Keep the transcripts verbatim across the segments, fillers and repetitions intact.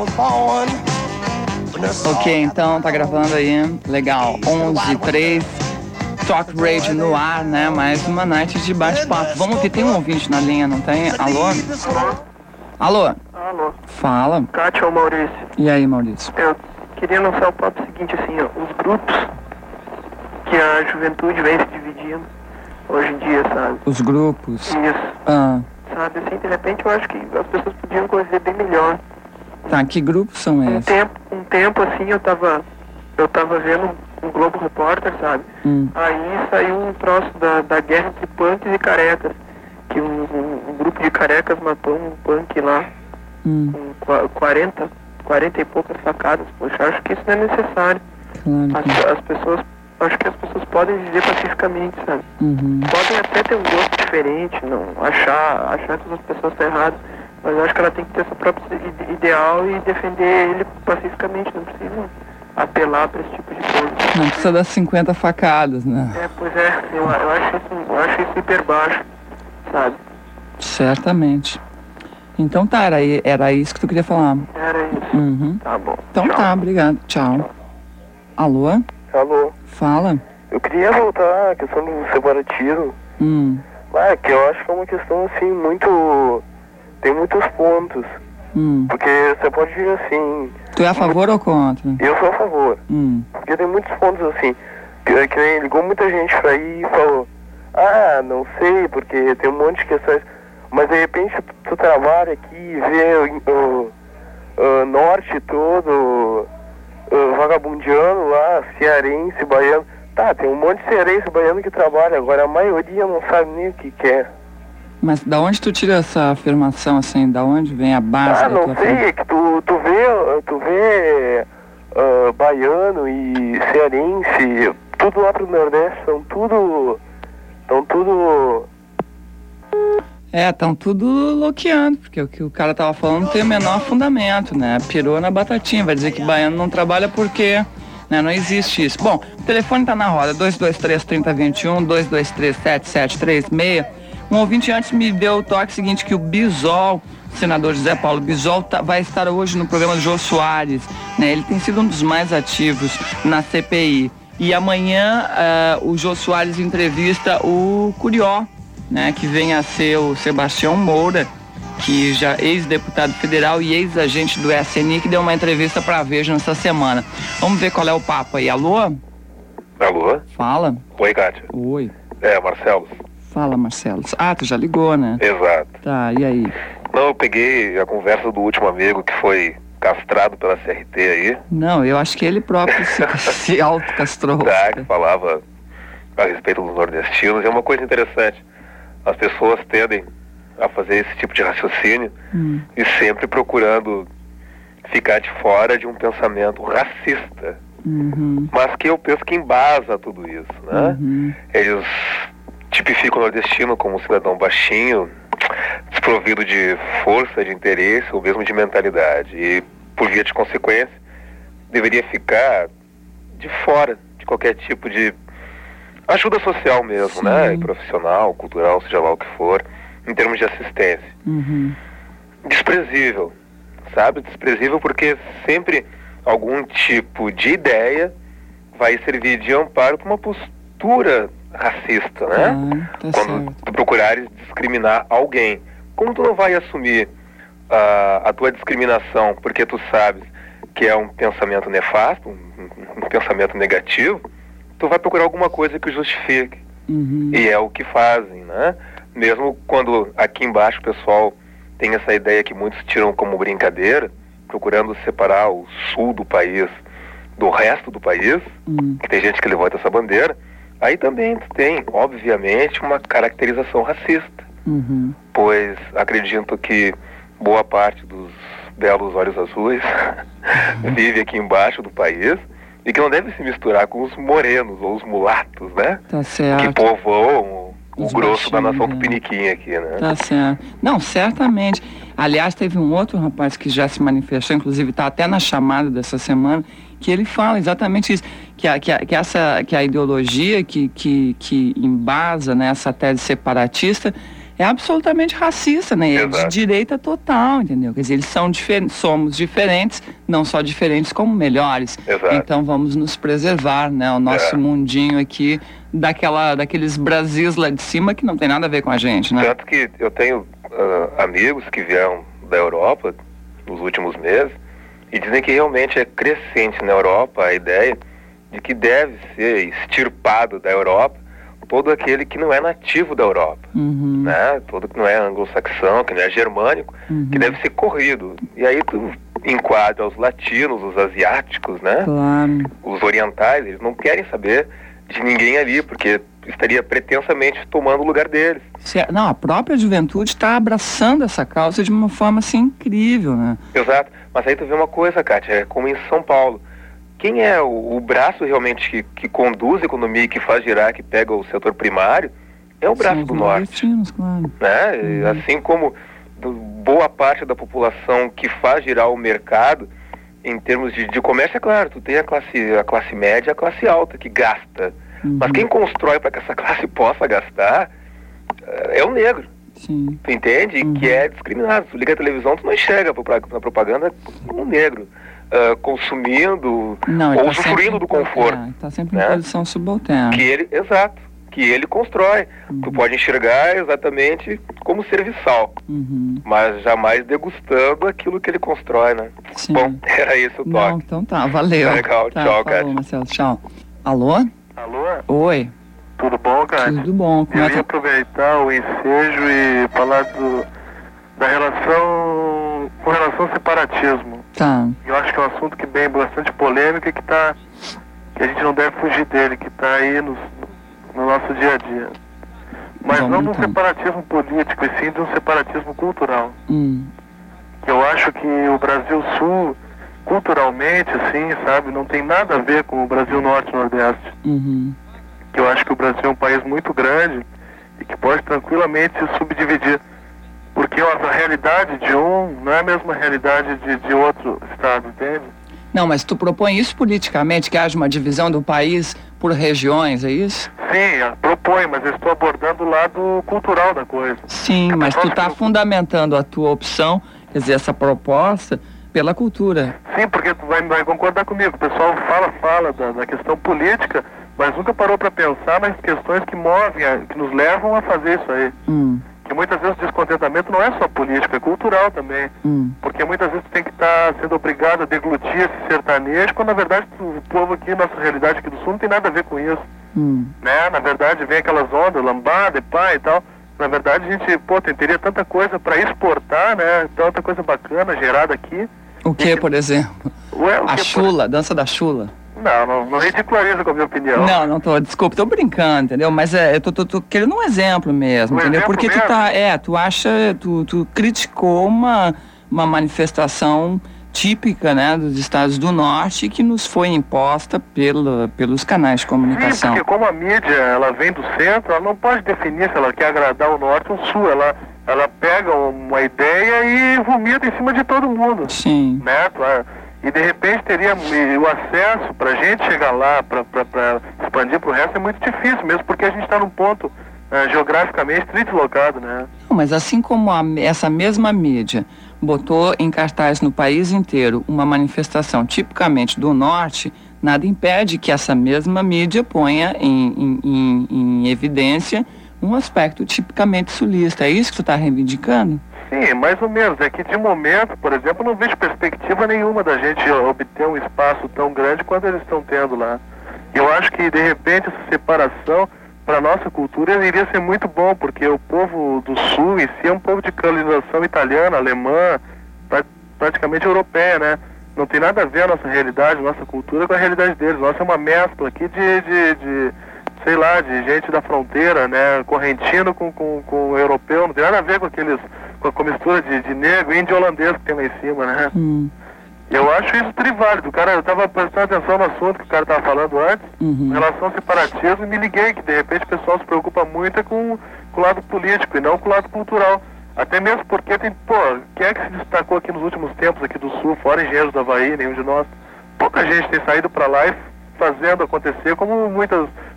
Ok, então tá gravando aí, legal, onze e três, Talk Radio no ar, né, mais uma night de bate-papo. Vamos ver, tem um ouvinte na linha, não tem? Alô? Alô? Alô? Fala. Kátia ou Maurício? E aí, Maurício? Eu queria lançar o papo seguinte, assim, ó, os grupos que a juventude vem se dividindo hoje em dia, sabe? Os grupos? Isso. Ah. Sabe, assim, de repente eu acho que as pessoas podiam conviver bem melhor. Tá, que grupos são Um esses? tempo, um tempo assim, eu tava, eu tava vendo um Globo Repórter, sabe? Hum. Aí saiu um troço da, da guerra entre punks e carecas, que um, um, um grupo de carecas matou um punk lá, Hum. com quarenta, quarenta e poucas facadas. Poxa, eu acho que isso não é necessário. Claro que... As, as pessoas, acho que as pessoas podem viver pacificamente, sabe? Uhum. Podem até ter um gosto diferente, não achar, achar que as pessoas estão erradas, mas eu acho que ela tem que ter seu próprio ide- ideal e defender ele pacificamente, não precisa apelar para esse tipo de coisa. Não precisa das cinquenta facadas, né? É, pois é, eu, eu, acho, isso, eu acho isso hiper baixo, sabe? Certamente. Então tá, era, era isso que tu queria falar. Era isso. Uhum. Tá bom. Então Tchau. tá, obrigado. Tchau. Tchau. Alô? Alô? Fala. Eu queria voltar à questão do separatismo. Hum. Ah, que eu acho que é uma questão, assim, muito... Tem muitos pontos. Hum. Porque você pode dizer assim... Tu é a favor ou contra? Eu sou a favor. Hum. Porque tem muitos pontos, assim... Que, que nem ligou muita gente pra ir e falou... Ah, não sei, porque tem um monte de questões... Mas de repente tu, tu trabalha aqui e vê o, o, o norte todo... O vagabundiano lá, cearense, baiano... Tá, tem um monte de cearense baiano que trabalha, agora a maioria não sabe nem o que quer. Mas da onde tu tira essa afirmação, assim? Da onde vem a base Ah, da não tua sei, afirmação? é que tu, tu vê, tu vê uh, baiano e cearense, tudo lá pro Nordeste, são tudo, são tudo... É, estão tudo loqueando, porque o que o cara tava falando não tem o menor fundamento, né? Pirou na batatinha, vai dizer que baiano não trabalha porque... Né, não existe isso. Bom, o telefone tá na roda, dois dois três, três zero dois um, dois dois três, sete sete três seis. Um ouvinte antes me deu o toque seguinte, que o Bisol, o senador José Paulo Bisol, tá, vai estar hoje no programa do Jô Soares, né? Ele tem sido um dos mais ativos na C P I. E amanhã uh, o Jô Soares entrevista o Curió, né? Que vem a ser o Sebastião Moura, que já ex-deputado federal e ex-agente do S N I, que deu uma entrevista para a Veja nessa semana. Vamos ver qual é o papo aí. Alô? Alô? Fala. Oi, Kátia. Oi. É, Marcelo. Fala, Marcelo. Ah, tu já ligou, né? Exato. Tá, e aí? Não, eu peguei a conversa do último amigo que foi castrado pela C R T aí. Não, eu acho que ele próprio se, se autocastrou. Tá, que falava a respeito dos nordestinos. É uma coisa interessante. As pessoas tendem a fazer esse tipo de raciocínio hum. e sempre procurando ficar de fora de um pensamento racista, uhum. mas que eu penso que embasa tudo isso, né? Uhum. Eles tipificam o nordestino como um cidadão baixinho, desprovido de força, de interesse ou mesmo de mentalidade, e por via de consequência deveria ficar de fora de qualquer tipo de ajuda social mesmo, Sim. né? Profissional, cultural, seja lá o que for, em termos de assistência. Uhum. Desprezível, sabe? Desprezível porque sempre algum tipo de ideia vai servir de amparo para uma postura racista, né? Ah, tá Quando certo. tu procurares discriminar alguém, como tu não vai assumir uh, a tua discriminação porque tu sabes que é um pensamento nefasto, um, um pensamento negativo, tu vai procurar alguma coisa que o justifique. Uhum. E é o que fazem, né? Mesmo quando aqui embaixo o pessoal tem essa ideia que muitos tiram como brincadeira, procurando separar o sul do país do resto do país, uhum. que tem gente que levanta essa bandeira, aí também tem, obviamente, uma caracterização racista. Uhum. Pois acredito que boa parte dos belos olhos azuis vive aqui embaixo do país e que não deve se misturar com os morenos ou os mulatos, né? Tá certo. Que povoam o Os grosso da nação baixinhos, tupiniquim aqui, né? Tá certo. Não, certamente. Aliás, teve um outro rapaz que já se manifestou, inclusive está até na chamada dessa semana, que ele fala exatamente isso, que a, que a, que essa, que a ideologia que, que, que embasa, né, essa tese separatista é absolutamente racista, né? É de Exato. direita total, entendeu? Quer dizer, eles são diferentes, somos diferentes, não só diferentes como melhores. Exato. Então vamos nos preservar, né? O nosso É. mundinho aqui, daquela, daqueles Brasis lá de cima que não tem nada a ver com a gente, né? Tanto que eu tenho ah, amigos que vieram da Europa nos últimos meses e dizem que realmente é crescente na Europa a ideia de que deve ser extirpado da Europa todo aquele que não é nativo da Europa, Uhum. né? Todo que não é anglo-saxão, que não é germânico, Uhum. que deve ser corrido. E aí tu enquadra os latinos, os asiáticos, né? Claro. Os orientais, eles não querem saber de ninguém ali, porque estaria pretensamente tomando o lugar deles. Se- Não, a própria juventude está abraçando essa causa de uma forma assim incrível, né? Exato. Mas aí tu vê uma coisa, Kátia, é como em São Paulo. Quem é o, o braço realmente que, que conduz a economia e que faz girar, que pega o setor primário, é o braço São do os norte. nordestinos, claro. Né? E assim como do- boa parte da população que faz girar o mercado, em termos de, de comércio, é claro, tu tem a classe, a classe média e a classe alta que gasta. Uhum. Mas quem constrói para que essa classe possa gastar eh, é o negro. Sim. Tu entende? E Uhum. que é discriminado. Tu liga a televisão, tu não enxerga pro- na propaganda um negro ah, consumindo Não, ele ou tá usufruindo sempre do em- conforto. É, tá sempre né? em posição subalterna. Que ele, exato, que ele constrói. Uhum. Tu pode enxergar exatamente como serviçal, Uhum. mas jamais degustando aquilo que ele constrói, né? Sim. Bom, era esse o Não, toque. então tá, valeu. Legal, Tá, tchau, falou, Kátia. Marcelo, tchau. Alô? Alô? Oi, Tudo bom, cara? tudo bom? Como Eu é ia que... aproveitar o ensejo e falar do, da relação com relação ao separatismo. Tá, Eu acho que é um assunto que vem bastante polêmico e que tá, que a gente não deve fugir dele, que está aí nos, no nosso dia a dia. Mas Vamos não de um então. separatismo político, e sim de um separatismo cultural. hum, Que eu acho que o Brasil Sul, culturalmente, assim, sabe, não tem nada a ver com o Brasil Norte e Nordeste. uhum, Que eu acho que o Brasil é um país muito grande e que pode tranquilamente se subdividir. Porque a realidade de um não é a mesma realidade de, de outro estado, entende? Não, mas tu propõe isso politicamente, que haja uma divisão do país por regiões, é isso? Sim, a- propõe, mas eu estou abordando o lado cultural da coisa. Sim, mas tu tá fundamentando a tua opção, quer dizer, essa proposta, pela cultura. Sim, porque tu vai, vai concordar comigo. O pessoal fala, fala da, da questão política, mas nunca parou para pensar nas questões que movem, a- que nos levam a fazer isso aí. Hum, Que muitas vezes o descontentamento não é só político, é cultural também. hum, Porque muitas vezes tu tem que estar sendo obrigado a deglutir esse sertanejo, quando na verdade tu- o povo aqui, nossa realidade aqui do Sul, não tem nada a ver com isso. hum, Né? Na verdade vem aquelas ondas, lambada, pá e tal. Na verdade a gente, pô, tem- teria tanta coisa para exportar, né? Tanta coisa bacana gerada aqui. o que, por exemplo? Ué, o A que- chula, dança da chula. Não, não, não ridiculariza com a minha opinião. Não, não tô, desculpa, tô brincando, entendeu? Mas é, eu tô, tô, tô querendo um exemplo mesmo, Um entendeu? exemplo Porque tu mesmo? tá, é, tu acha, tu, tu criticou uma, uma manifestação típica, né, dos estados do norte que nos foi imposta pelo, pelos canais de Sim, comunicação. porque como a mídia ela vem do centro, ela não pode definir se ela quer agradar o norte ou o sul. Ela, ela pega uma ideia e vomita em cima de todo mundo. Sim, Né? Pra- E de repente teria e o acesso para a gente chegar lá, para expandir para o resto é muito difícil, mesmo porque a gente está num ponto eh, geograficamente deslocado, né? não, mas assim como a, essa mesma mídia botou em cartaz no país inteiro uma manifestação tipicamente do norte, nada impede que essa mesma mídia ponha em, em, em, em evidência um aspecto tipicamente sulista. É isso que tu está reivindicando? Sim, mais ou menos. É que de momento, por exemplo, eu não vejo perspectiva nenhuma da gente obter um espaço tão grande quanto eles estão tendo lá. Eu acho que, de repente, essa separação para a nossa cultura iria ser muito bom, porque o povo do Sul em si é um povo de colonização italiana, alemã, pra- praticamente europeia, né? Não tem nada a ver a nossa realidade, a nossa cultura com a realidade deles. Nossa é uma mescla aqui de, de, de sei lá, de gente da fronteira, né? Correntino com, com, com europeu, não tem nada a ver com aqueles, com a, com a mistura de, de negro e índio holandês que tem lá em cima, né? Hum, Eu acho isso triválido. O cara, eu tava prestando atenção no assunto que o cara tava falando antes, uhum. em relação ao separatismo, e me liguei que de repente o pessoal se preocupa muito é com, com o lado político e não com o lado cultural. Até mesmo porque tem, pô, quem é que se destacou aqui nos últimos tempos aqui do Sul, fora engenheiros do Havaí, nenhum de nós? Pouca gente tem saído para lá e fazendo acontecer, como muitas,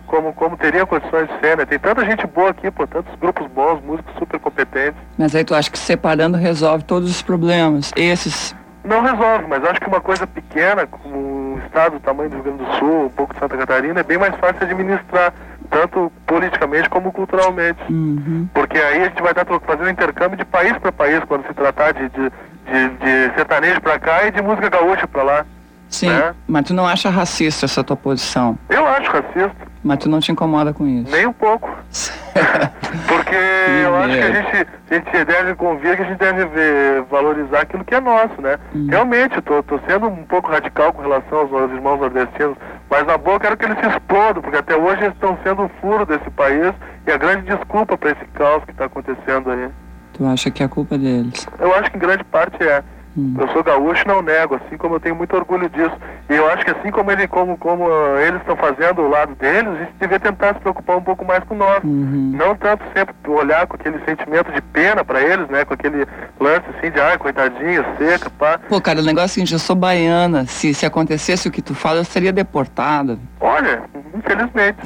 como, como teria condições de ser, né? Tem tanta gente boa aqui, pô, tantos grupos bons, músicos super competentes. Mas aí tu acha que separando resolve todos os problemas? Esses... Não resolve, mas acho que uma coisa pequena, como um estado do tamanho do Rio Grande do Sul, um pouco de Santa Catarina, é bem mais fácil de administrar, tanto politicamente como culturalmente. Uhum. Porque aí a gente vai estar fazendo intercâmbio de país para país, quando se tratar de, de, de, de sertanejo para cá e de música gaúcha para lá. Sim, né? Mas tu não acha racista essa tua posição? Eu acho racista. Mas tu não te incomoda com isso? Nem um pouco. Porque eu acho que a gente, a gente deve convir, que a gente deve ver, valorizar aquilo que é nosso, né? Hum. Realmente, eu tô, tô sendo um pouco radical com relação aos, aos irmãos nordestinos, mas na boa eu quero que eles se explodam, porque até hoje eles estão sendo o furo desse país e a grande desculpa para esse caos que está acontecendo aí. Tu acha que é a culpa deles? Eu acho que em grande parte é. Hum. Eu sou gaúcho e não nego, assim como eu tenho muito orgulho disso. E eu acho que assim como, ele, como, como uh, eles estão fazendo o lado deles, a gente devia tentar se preocupar um pouco mais com nós. Uhum. Não tanto sempre olhar com aquele sentimento de pena pra eles, né? Com aquele lance assim de, ai, coitadinho, seca, pá. Pô, cara, o negócio é o seguinte, eu sou baiana. Se, se acontecesse o que tu fala, eu seria deportada. Olha, infelizmente.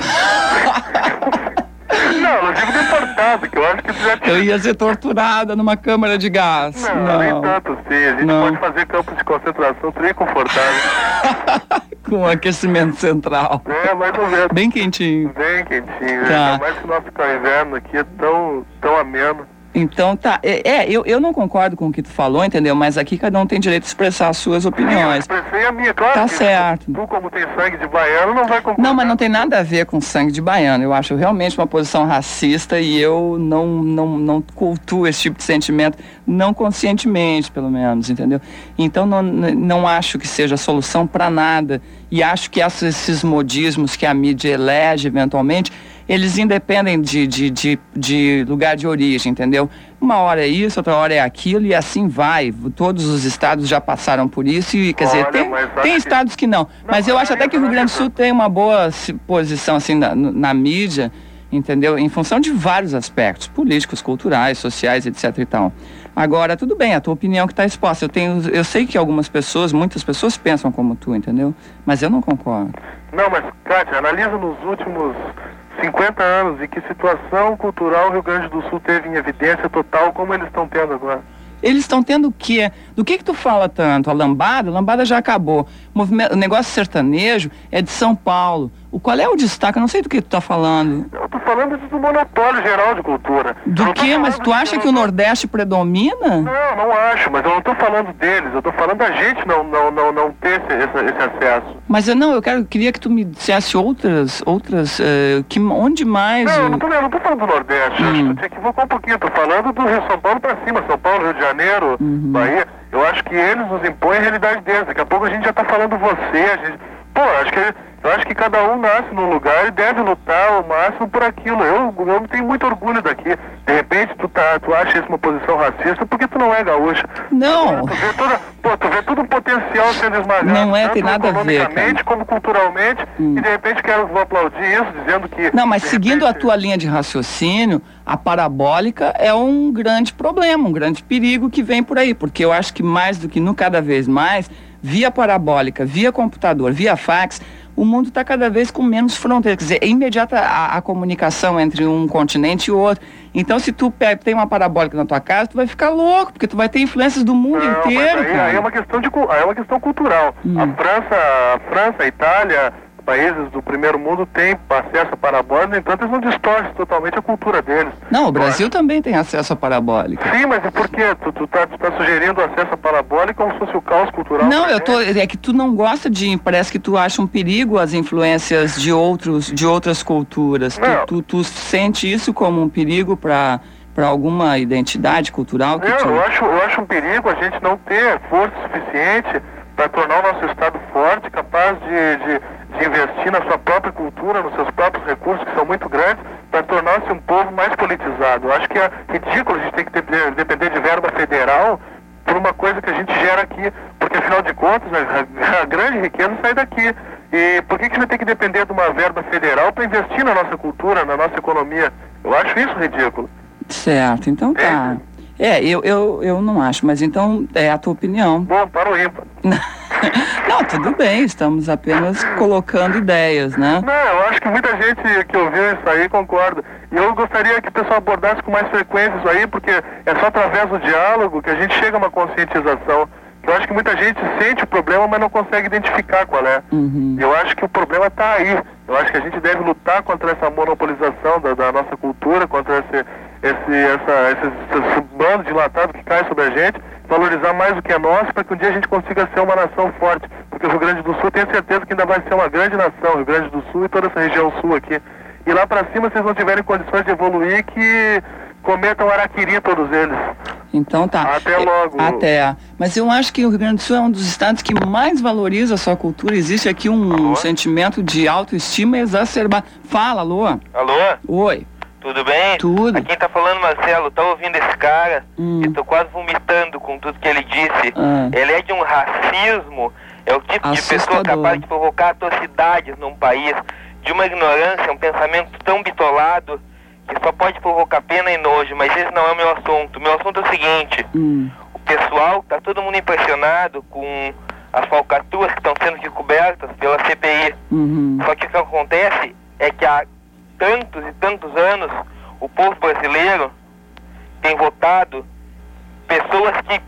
Não, eu digo deportado, que eu acho que tu já tinha... Eu ia ser torturada numa câmara de gás. Não, não. nem tanto assim. A gente não. pode fazer campos de concentração bem confortável. Com aquecimento central. É, mais ou menos. Bem quentinho. Bem quentinho. Tá. Ainda mais que o nosso inverno aqui é tão, tão ameno. Então tá, é, é eu, eu não concordo com o que tu falou, entendeu? Mas aqui cada um tem direito de expressar as suas opiniões. Sim, eu expressei a minha, claro. Tá que certo. Tu, como tem sangue de baiano, não vai concordar. Não, mas não tem nada a ver com sangue de baiano. Eu acho realmente uma posição racista e eu não, não, não cultuo esse tipo de sentimento, não conscientemente, pelo menos, entendeu? Então não, não acho que seja solução para nada. E acho que esses modismos que a mídia elege eventualmente, eles independem de, de, de, de lugar de origem, entendeu? Uma hora é isso, outra hora é aquilo e assim vai. Todos os estados já passaram por isso e, quer Olha, dizer, tem, tem que... estados que não. não mas eu acho até que o Rio Grande do Sul tem uma boa posição assim na, na mídia, entendeu? Em função de vários aspectos, políticos, culturais, sociais, etc e tal. Agora, tudo bem, a tua opinião que está exposta. Eu, tenho, eu sei que algumas pessoas, muitas pessoas pensam como tu, entendeu? Mas eu não concordo. Não, mas, Kátia, analisa nos últimos cinquenta anos e que situação cultural o Rio Grande do Sul teve em evidência total, como eles estão tendo agora. Eles estão tendo o quê? Do que que tu fala tanto? A lambada? A lambada já acabou. O, movimento, o negócio sertanejo é de São Paulo. O, qual é o destaque? Eu não sei do que tu tá falando. Eu tô falando do monopólio geral de cultura. Do que? Mas tu acha que o Nordeste predomina? Não, não acho, mas eu não tô falando deles. Eu tô falando da gente não, não, não, não ter esse, esse, esse acesso. Mas eu não, eu quero, queria que tu me dissesse outras, outras, uh, que, onde mais... Não, o... eu não tô, eu não tô falando do Nordeste. Hum. Acho que tu te equivocou um pouquinho. Eu tô falando do Rio São Paulo pra cima. São Paulo, Rio de Janeiro, uhum. Bahia. Eu acho que eles nos impõem a realidade deles. Daqui a pouco a gente já tá falando você, a gente... Pô, acho que, eu acho que cada um nasce num lugar e deve lutar ao máximo por aquilo. Eu, eu tenho muito orgulho daqui. De repente tu, tá, tu acha isso uma posição racista porque tu não é gaúcha. Não. Tu vê, toda, pô, tu vê todo um potencial sendo esmagado. Não é, tem nada a ver, economicamente como culturalmente. Hum. E de repente quero vou aplaudir isso, dizendo que... Não, mas seguindo repente... a tua linha de raciocínio, a parabólica é um grande problema, um grande perigo que vem por aí. Porque eu acho que mais do que no cada vez mais... Via parabólica, via computador, via fax, o mundo está cada vez com menos fronteiras. Quer dizer, é imediata a, a comunicação entre um continente e o outro. Então, se tu tem uma parabólica na tua casa, tu vai ficar louco, porque tu vai ter influências do mundo Não, inteiro. Aí, aí é uma questão de, aí é uma questão cultural. Hum. A França, a França, a Itália, países do primeiro mundo têm acesso a parabólica, no entanto eles não distorcem totalmente a cultura deles. Não, o Brasil Mas... também tem acesso a parabólica. Sim, mas e por quê? Tu, tu, tá, tu tá sugerindo acesso a parabólica como se fosse o caos cultural? Não, eu tô, é que tu não gosta de, parece que tu acha um perigo as influências de, outros, de outras culturas. Tu, tu, tu sente isso como um perigo para para alguma identidade cultural? Que não, te... eu, acho, eu acho um perigo a gente não ter força suficiente para tornar o nosso Estado forte, capaz de, de, de investir na sua própria cultura, nos seus próprios recursos, que são muito grandes, para tornar-se um povo mais politizado. Eu acho que é ridículo a gente ter que de, depender de verba federal por uma coisa que a gente gera aqui, porque afinal de contas a, a grande riqueza sai daqui. E por que, que a gente vai ter que depender de uma verba federal para investir na nossa cultura, na nossa economia? Eu acho isso ridículo. Certo, então tá. É, é eu, eu, eu não acho, mas então é a tua opinião. Bom, para o ímpar. Não, tudo bem, estamos apenas colocando ideias, né? Não, eu acho que muita gente que ouviu isso aí concorda. E eu gostaria que o pessoal abordasse com mais frequência isso aí, porque é só através do diálogo que a gente chega a uma conscientização. Eu acho que muita gente sente o problema, mas não consegue identificar qual é. Uhum. Eu acho que o problema está aí. Eu acho que a gente deve lutar contra essa monopolização da, da nossa cultura, contra esse, esse, essa, esse, esse bando dilatado que cai sobre a gente, valorizar mais o que é nosso, para que um dia a gente consiga ser uma nação forte. Porque o Rio Grande do Sul, tenho certeza que ainda vai ser uma grande nação, o Rio Grande do Sul e toda essa região sul aqui. E lá para cima, se vocês não tiverem condições de evoluir, que cometam araquiri todos eles. Então tá. Até logo. Até. Mas eu acho que o Rio Grande do Sul é um dos estados que mais valoriza a sua cultura. Existe aqui um alô? sentimento de autoestima exacerbado. Fala, alô? Alô? Oi. Tudo bem? Tudo. Aqui quem tá falando, Marcelo, tá ouvindo esse cara hum. e tô quase vomitando com tudo que ele disse. Ah. Ele é de um racismo, é o tipo Assustador. de pessoa capaz de provocar atrocidades num país, de uma ignorância, um pensamento tão bitolado que só pode provocar pena e nojo, mas esse não é o meu assunto. O meu assunto é o seguinte, hum. o pessoal, tá todo mundo impressionado com as falcatruas que estão sendo descobertas pela C P I. Uhum. Só que o que acontece é que há tantos e tantos anos o povo brasileiro tem votado pessoas que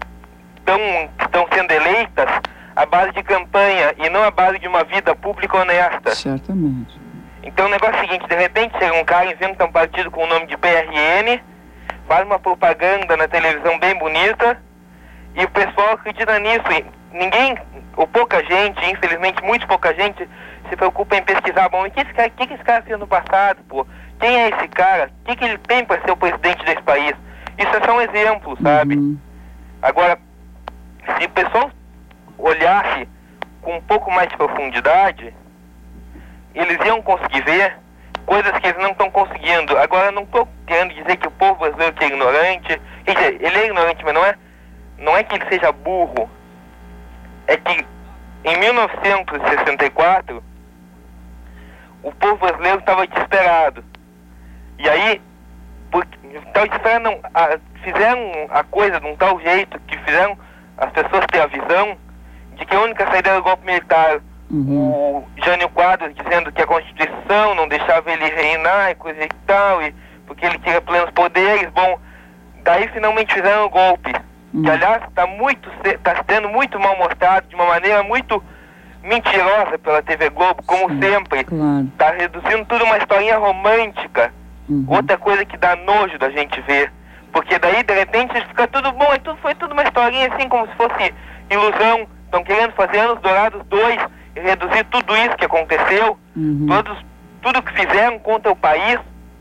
estão sendo eleitas à base de campanha e não à base de uma vida pública honesta. Certamente. Então o negócio é o seguinte, de repente chega um cara, inventa um partido com o nome de P R N, faz uma propaganda na televisão bem bonita e o pessoal acredita nisso. E ninguém, ou pouca gente, infelizmente muito pouca gente, se preocupa em pesquisar, bom, o que esse cara, que, que esse cara fez no passado, pô? Quem é esse cara? O que, que ele tem para ser o presidente desse país? Isso é só um exemplo, sabe? Uhum. Agora, se o pessoal olhasse com um pouco mais de profundidade, eles iam conseguir ver coisas que eles não estão conseguindo. Agora, eu não estou querendo dizer que o povo brasileiro é ignorante. Quer dizer, ele é ignorante, mas não é, não é que ele seja burro. É que em mil novecentos e sessenta e quatro, o povo brasileiro estava desesperado. E aí, estava desesperado, não, a, fizeram a coisa de um tal jeito que fizeram as pessoas ter a visão de que a única saída era o golpe militar. Uhum. O Jânio Quadros dizendo que a Constituição não deixava ele reinar e coisa e tal, e, porque ele tinha plenos poderes. Bom, daí finalmente fizeram o golpe. Uhum. Que aliás está muito, está sendo muito mal mostrado, de uma maneira muito mentirosa pela T V Globo, como Sim, sempre. claro. Está reduzindo tudo uma historinha romântica. Uhum. Outra coisa que dá nojo da gente ver. Porque daí, de repente, fica tudo bom, e tudo, foi tudo uma historinha assim, como se fosse ilusão. Estão querendo fazer Anos Dourados dois e reduzir tudo isso que aconteceu, Uhum. todos, tudo que fizeram contra o país,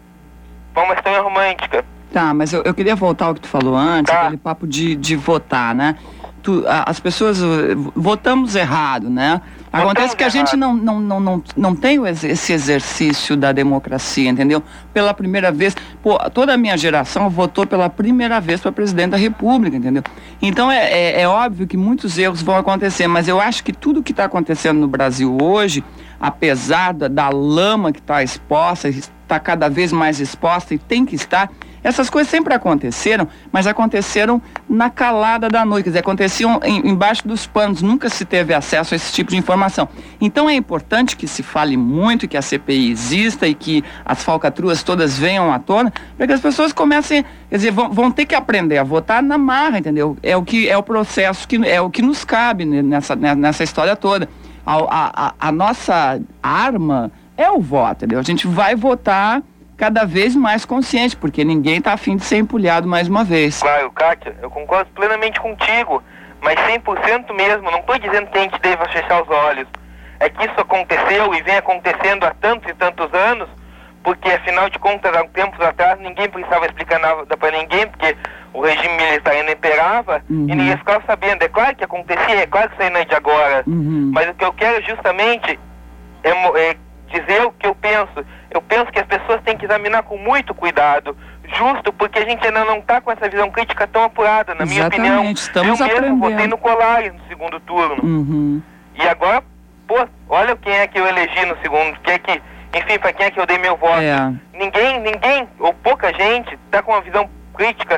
foi uma história romântica. Tá, mas eu, eu queria voltar ao que tu falou antes, Tá. aquele papo de, de votar, né? Tu, a, as pessoas uh, votamos errado, né? Acontece Votamos que a gente errado. não, não, não, não, não tem o ex- esse exercício da democracia, entendeu? Pela primeira vez, pô, toda a minha geração votou pela primeira vez para presidente da República, entendeu? Então é, é, é óbvio que muitos erros vão acontecer, mas eu acho que tudo que está acontecendo no Brasil hoje, apesar da, da lama que está exposta, está cada vez mais exposta e tem que estar. Essas coisas sempre aconteceram, mas aconteceram na calada da noite, quer dizer, aconteciam em, embaixo dos panos, nunca se teve acesso a esse tipo de informação. Então é importante que se fale muito, que a C P I exista e que as falcatruas todas venham à tona, para que as pessoas comecem, quer dizer, vão, vão ter que aprender a votar na marra, entendeu? É o, que, é o processo, que é o que nos cabe nessa, nessa história toda. A, a, a nossa arma é o voto, entendeu? A gente vai votar cada vez mais consciente, porque ninguém está afim de ser empulhado mais uma vez. Claro, Kátia, eu concordo plenamente contigo, mas cem por cento mesmo, não estou dizendo que a gente deva fechar os olhos. É que isso aconteceu e vem acontecendo há tantos e tantos anos, porque afinal de contas, há tempos atrás, ninguém precisava explicar nada para ninguém, porque o regime militar ainda imperava, Uhum. e ninguém ficava sabendo. É claro que acontecia, é claro que isso aí não é de agora, Uhum. mas o que eu quero justamente é, mo- é dizer o que eu penso. Eu penso que as pessoas têm que examinar com muito cuidado, justo porque a gente ainda não está com essa visão crítica tão apurada, na minha Exatamente, opinião. estamos eu mesmo aprendendo. votei no Colares no segundo turno. Uhum. E agora, pô, olha quem é que eu elegi no segundo, quem é que, enfim, para quem é que eu dei meu voto. É. Ninguém, ninguém, ou pouca gente, está com uma visão crítica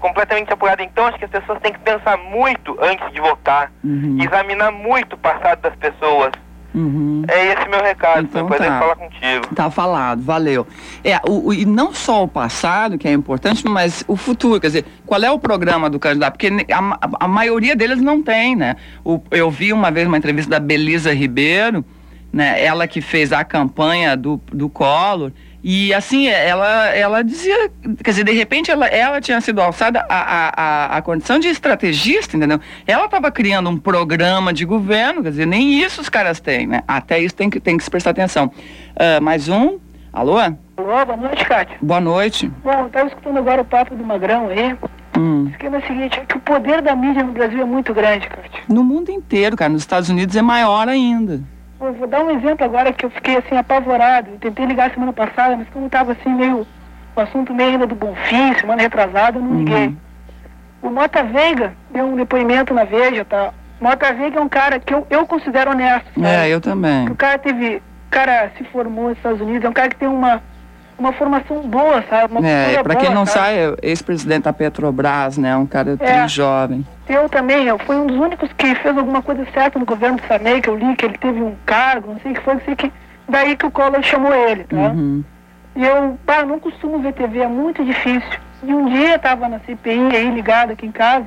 completamente apurada. Então acho que as pessoas têm que pensar muito antes de votar, Uhum. examinar muito o passado das pessoas. Uhum. É esse meu recado, Então depois tá. eu falar contigo. Tá falado, valeu. É, o, o- e não só o passado, que é importante, mas o futuro. Quer dizer, qual é o programa do candidato? Porque ne- a, ma- a maioria deles não tem, né? O, eu vi uma vez uma entrevista da Belisa Ribeiro, né? Ela que fez a campanha do, do Collor. E assim, ela, ela dizia, quer dizer, de repente ela, ela tinha sido alçada a, a, a, a condição de estrategista, entendeu? Ela estava criando um programa de governo, quer dizer, nem isso os caras têm, né? Até isso tem que, tem que se prestar atenção. Ah, mais um? Alô? Alô, boa noite, Cátia. Boa noite. Bom, eu estava escutando agora o papo do Magrão aí. Hum. Fiquei no seguinte, é que o poder da mídia no Brasil é muito grande, Cátia. No mundo inteiro, cara, nos Estados Unidos é maior ainda. Eu vou dar um exemplo agora que eu fiquei assim apavorado. Eu tentei ligar semana passada, mas como estava assim meio, o assunto meio ainda do Bonfim, semana retrasada, eu não liguei. Uhum. O Mota Veiga deu um depoimento na Veja, tá? Mota Veiga é um cara que eu, eu considero honesto, sabe? É, eu também. O cara teve, o cara se formou nos Estados Unidos, é um cara que tem uma, uma formação boa, sabe? Uma É, cultura pra quem boa, não sabe? sabe, é ex-presidente da Petrobras, né? Um cara É. tão jovem. Eu também, eu fui um dos únicos que fez alguma coisa certa no governo do Sarney, que eu li que ele teve um cargo, não sei o que foi, não sei que, daí que o Collor chamou ele, tá? Uhum. E eu, pá, não costumo ver T V, é muito difícil. E um dia eu tava na C P I aí ligado aqui em casa,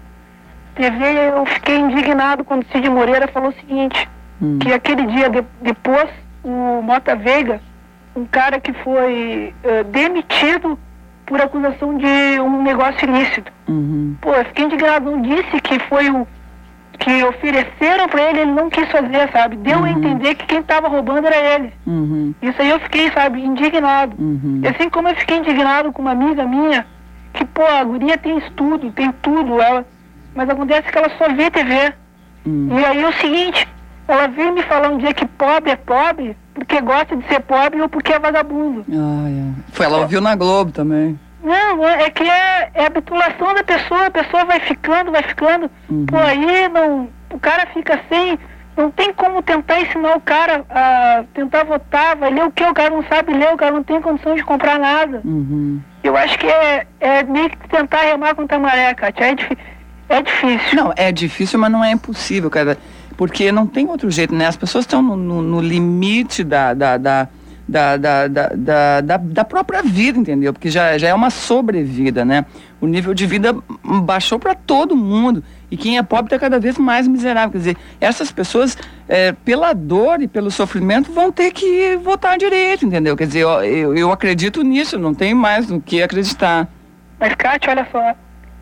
T V, eu fiquei indignado quando o Cid Moreira falou o seguinte, Hum. que aquele dia de, depois, o Mota Veiga, um cara que foi eh, demitido por acusação de um negócio ilícito. Uhum. Pô, eu fiquei indignado, não disse que foi o que ofereceram pra ele, ele não quis fazer, sabe? Deu a Uhum. entender que quem tava roubando era ele. Uhum. Isso aí eu fiquei, sabe, indignado. Uhum. E assim como eu fiquei indignado com uma amiga minha, que, pô, a guria tem estudo, tem tudo, ela, mas acontece que ela só vê T V. Uhum. E aí é o seguinte, ela veio me falar um dia que pobre é pobre porque gosta de ser pobre ou porque é vagabundo. Ah, é. Foi, ela ouviu na Globo também. Não, é que é, é a habituação da pessoa, a pessoa vai ficando, vai ficando, Uhum. pô, aí não, o cara fica sem, não tem como tentar ensinar o cara a tentar votar, vai ler o que? O cara não sabe ler, o cara não tem condição de comprar nada. Uhum. Eu acho que é, é meio que tentar remar contra a maré, Cátia, é, difí- é difícil. Não, é difícil, mas não é impossível, cara. Porque não tem outro jeito, né? As pessoas estão no, no, no limite da, da, da, da, da, da, da, da, da própria vida, entendeu? Porque já, já é uma sobrevida, né? O nível de vida baixou para todo mundo. E quem é pobre está cada vez mais miserável. Quer dizer, essas pessoas, é, pela dor e pelo sofrimento, vão ter que votar direito, entendeu? Quer dizer, eu, eu, eu acredito nisso, não tem mais do que acreditar. Mas, Cátia, olha só,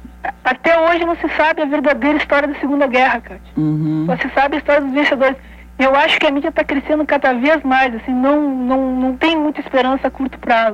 até hoje não se sabe a verdadeira história da Segunda Guerra, Cátia. Uhum. Só se sabe a história dos vencedores. Eu acho que a mídia está crescendo cada vez mais, assim, não, não, não tem muita esperança a curto prazo.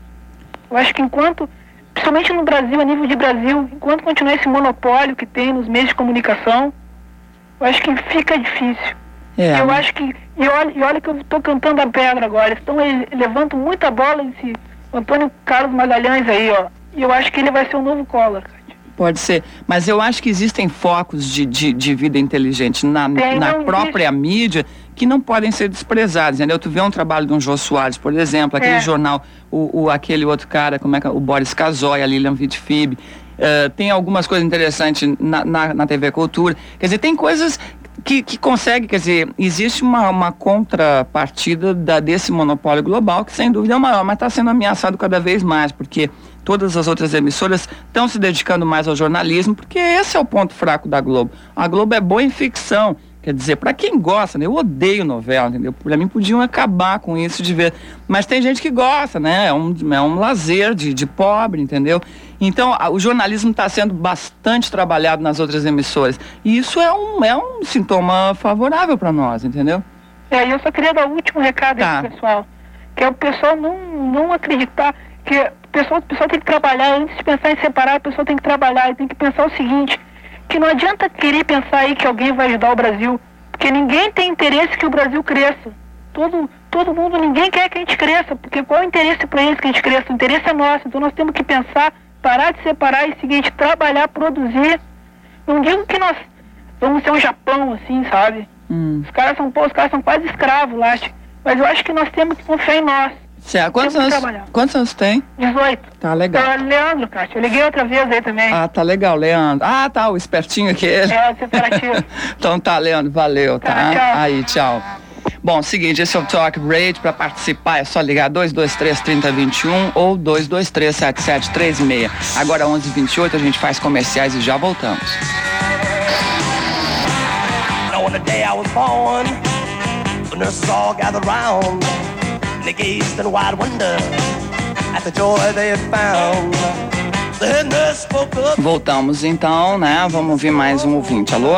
Eu acho que enquanto, principalmente no Brasil, a nível de Brasil, enquanto continuar esse monopólio que tem nos meios de comunicação, eu acho que fica difícil. É, Eu mas- acho que, e olha, e olha que eu estou cantando a pedra agora, estão levando muita bola esse Antônio Carlos Magalhães aí, ó, e eu acho que ele vai ser o novo Collor, Cátia. Pode ser, mas eu acho que existem focos de, de, de vida inteligente na, Tem, na não própria mídia que não podem ser desprezados, entendeu? Tu vê um trabalho de um Jô Soares, por exemplo, aquele É. jornal, o, o, aquele outro cara, como é que é? O Boris Casoy, a Lilian Vitfib, uh, tem algumas coisas interessantes na, na, na T V Cultura, quer dizer, tem coisas que, que consegue, quer dizer, existe uma, uma contrapartida da, desse monopólio global que sem dúvida é o maior, mas está sendo ameaçado cada vez mais, porque todas as outras emissoras estão se dedicando mais ao jornalismo, porque esse é o ponto fraco da Globo. A Globo é boa em ficção, quer dizer, para quem gosta, né? Eu odeio novela, entendeu? Para mim podiam acabar com isso de ver, mas tem gente que gosta, né? É um, é um lazer de, de pobre, entendeu? Então, a, o jornalismo está sendo bastante trabalhado nas outras emissoras, e isso é um, é um sintoma favorável para nós, entendeu? É, e eu só queria dar o último recado Tá. aí pro pessoal, que é o pessoal não, não acreditar, que o pessoal, o pessoal tem que trabalhar, antes de pensar em separar, o pessoal tem que trabalhar e tem que pensar o seguinte, que não adianta querer pensar aí que alguém vai ajudar o Brasil, porque ninguém tem interesse que o Brasil cresça. Todo, todo mundo, ninguém quer que a gente cresça, porque qual é o interesse para eles que a gente cresça? O interesse é nosso, então nós temos que pensar, parar de separar e seguinte, trabalhar, produzir. Não digo que nós vamos ser o Japão, assim, sabe? Hum, Os caras são, pô, os caras são quase escravos lá, acho. Mas eu acho que nós temos que confiar em nós. Certo. Quantos Temos que anos, trabalhar. quantos anos tem? dezoito. Tá legal. Tá, Leandro, Kátia. Eu liguei outra vez aí também. Ah, tá legal, Leandro. Ah, tá, o espertinho aquele. É, o separativo. Então tá, Leandro, valeu, tá? Tá, tchau. Aí, tchau. Bom, seguinte, esse é o Talk Radio. Para participar é só ligar dois dois três, três zero dois um ou dois dois três, sete sete três seis. Agora onze e vinte e oito, a gente faz comerciais e já voltamos. On the day I was born, the nurses all gathered round, and they gazed in wide wonder at the joy they had found. The head nurse spoke up. Voltamos então, né? Vamos ouvir mais um ouvinte. Alô?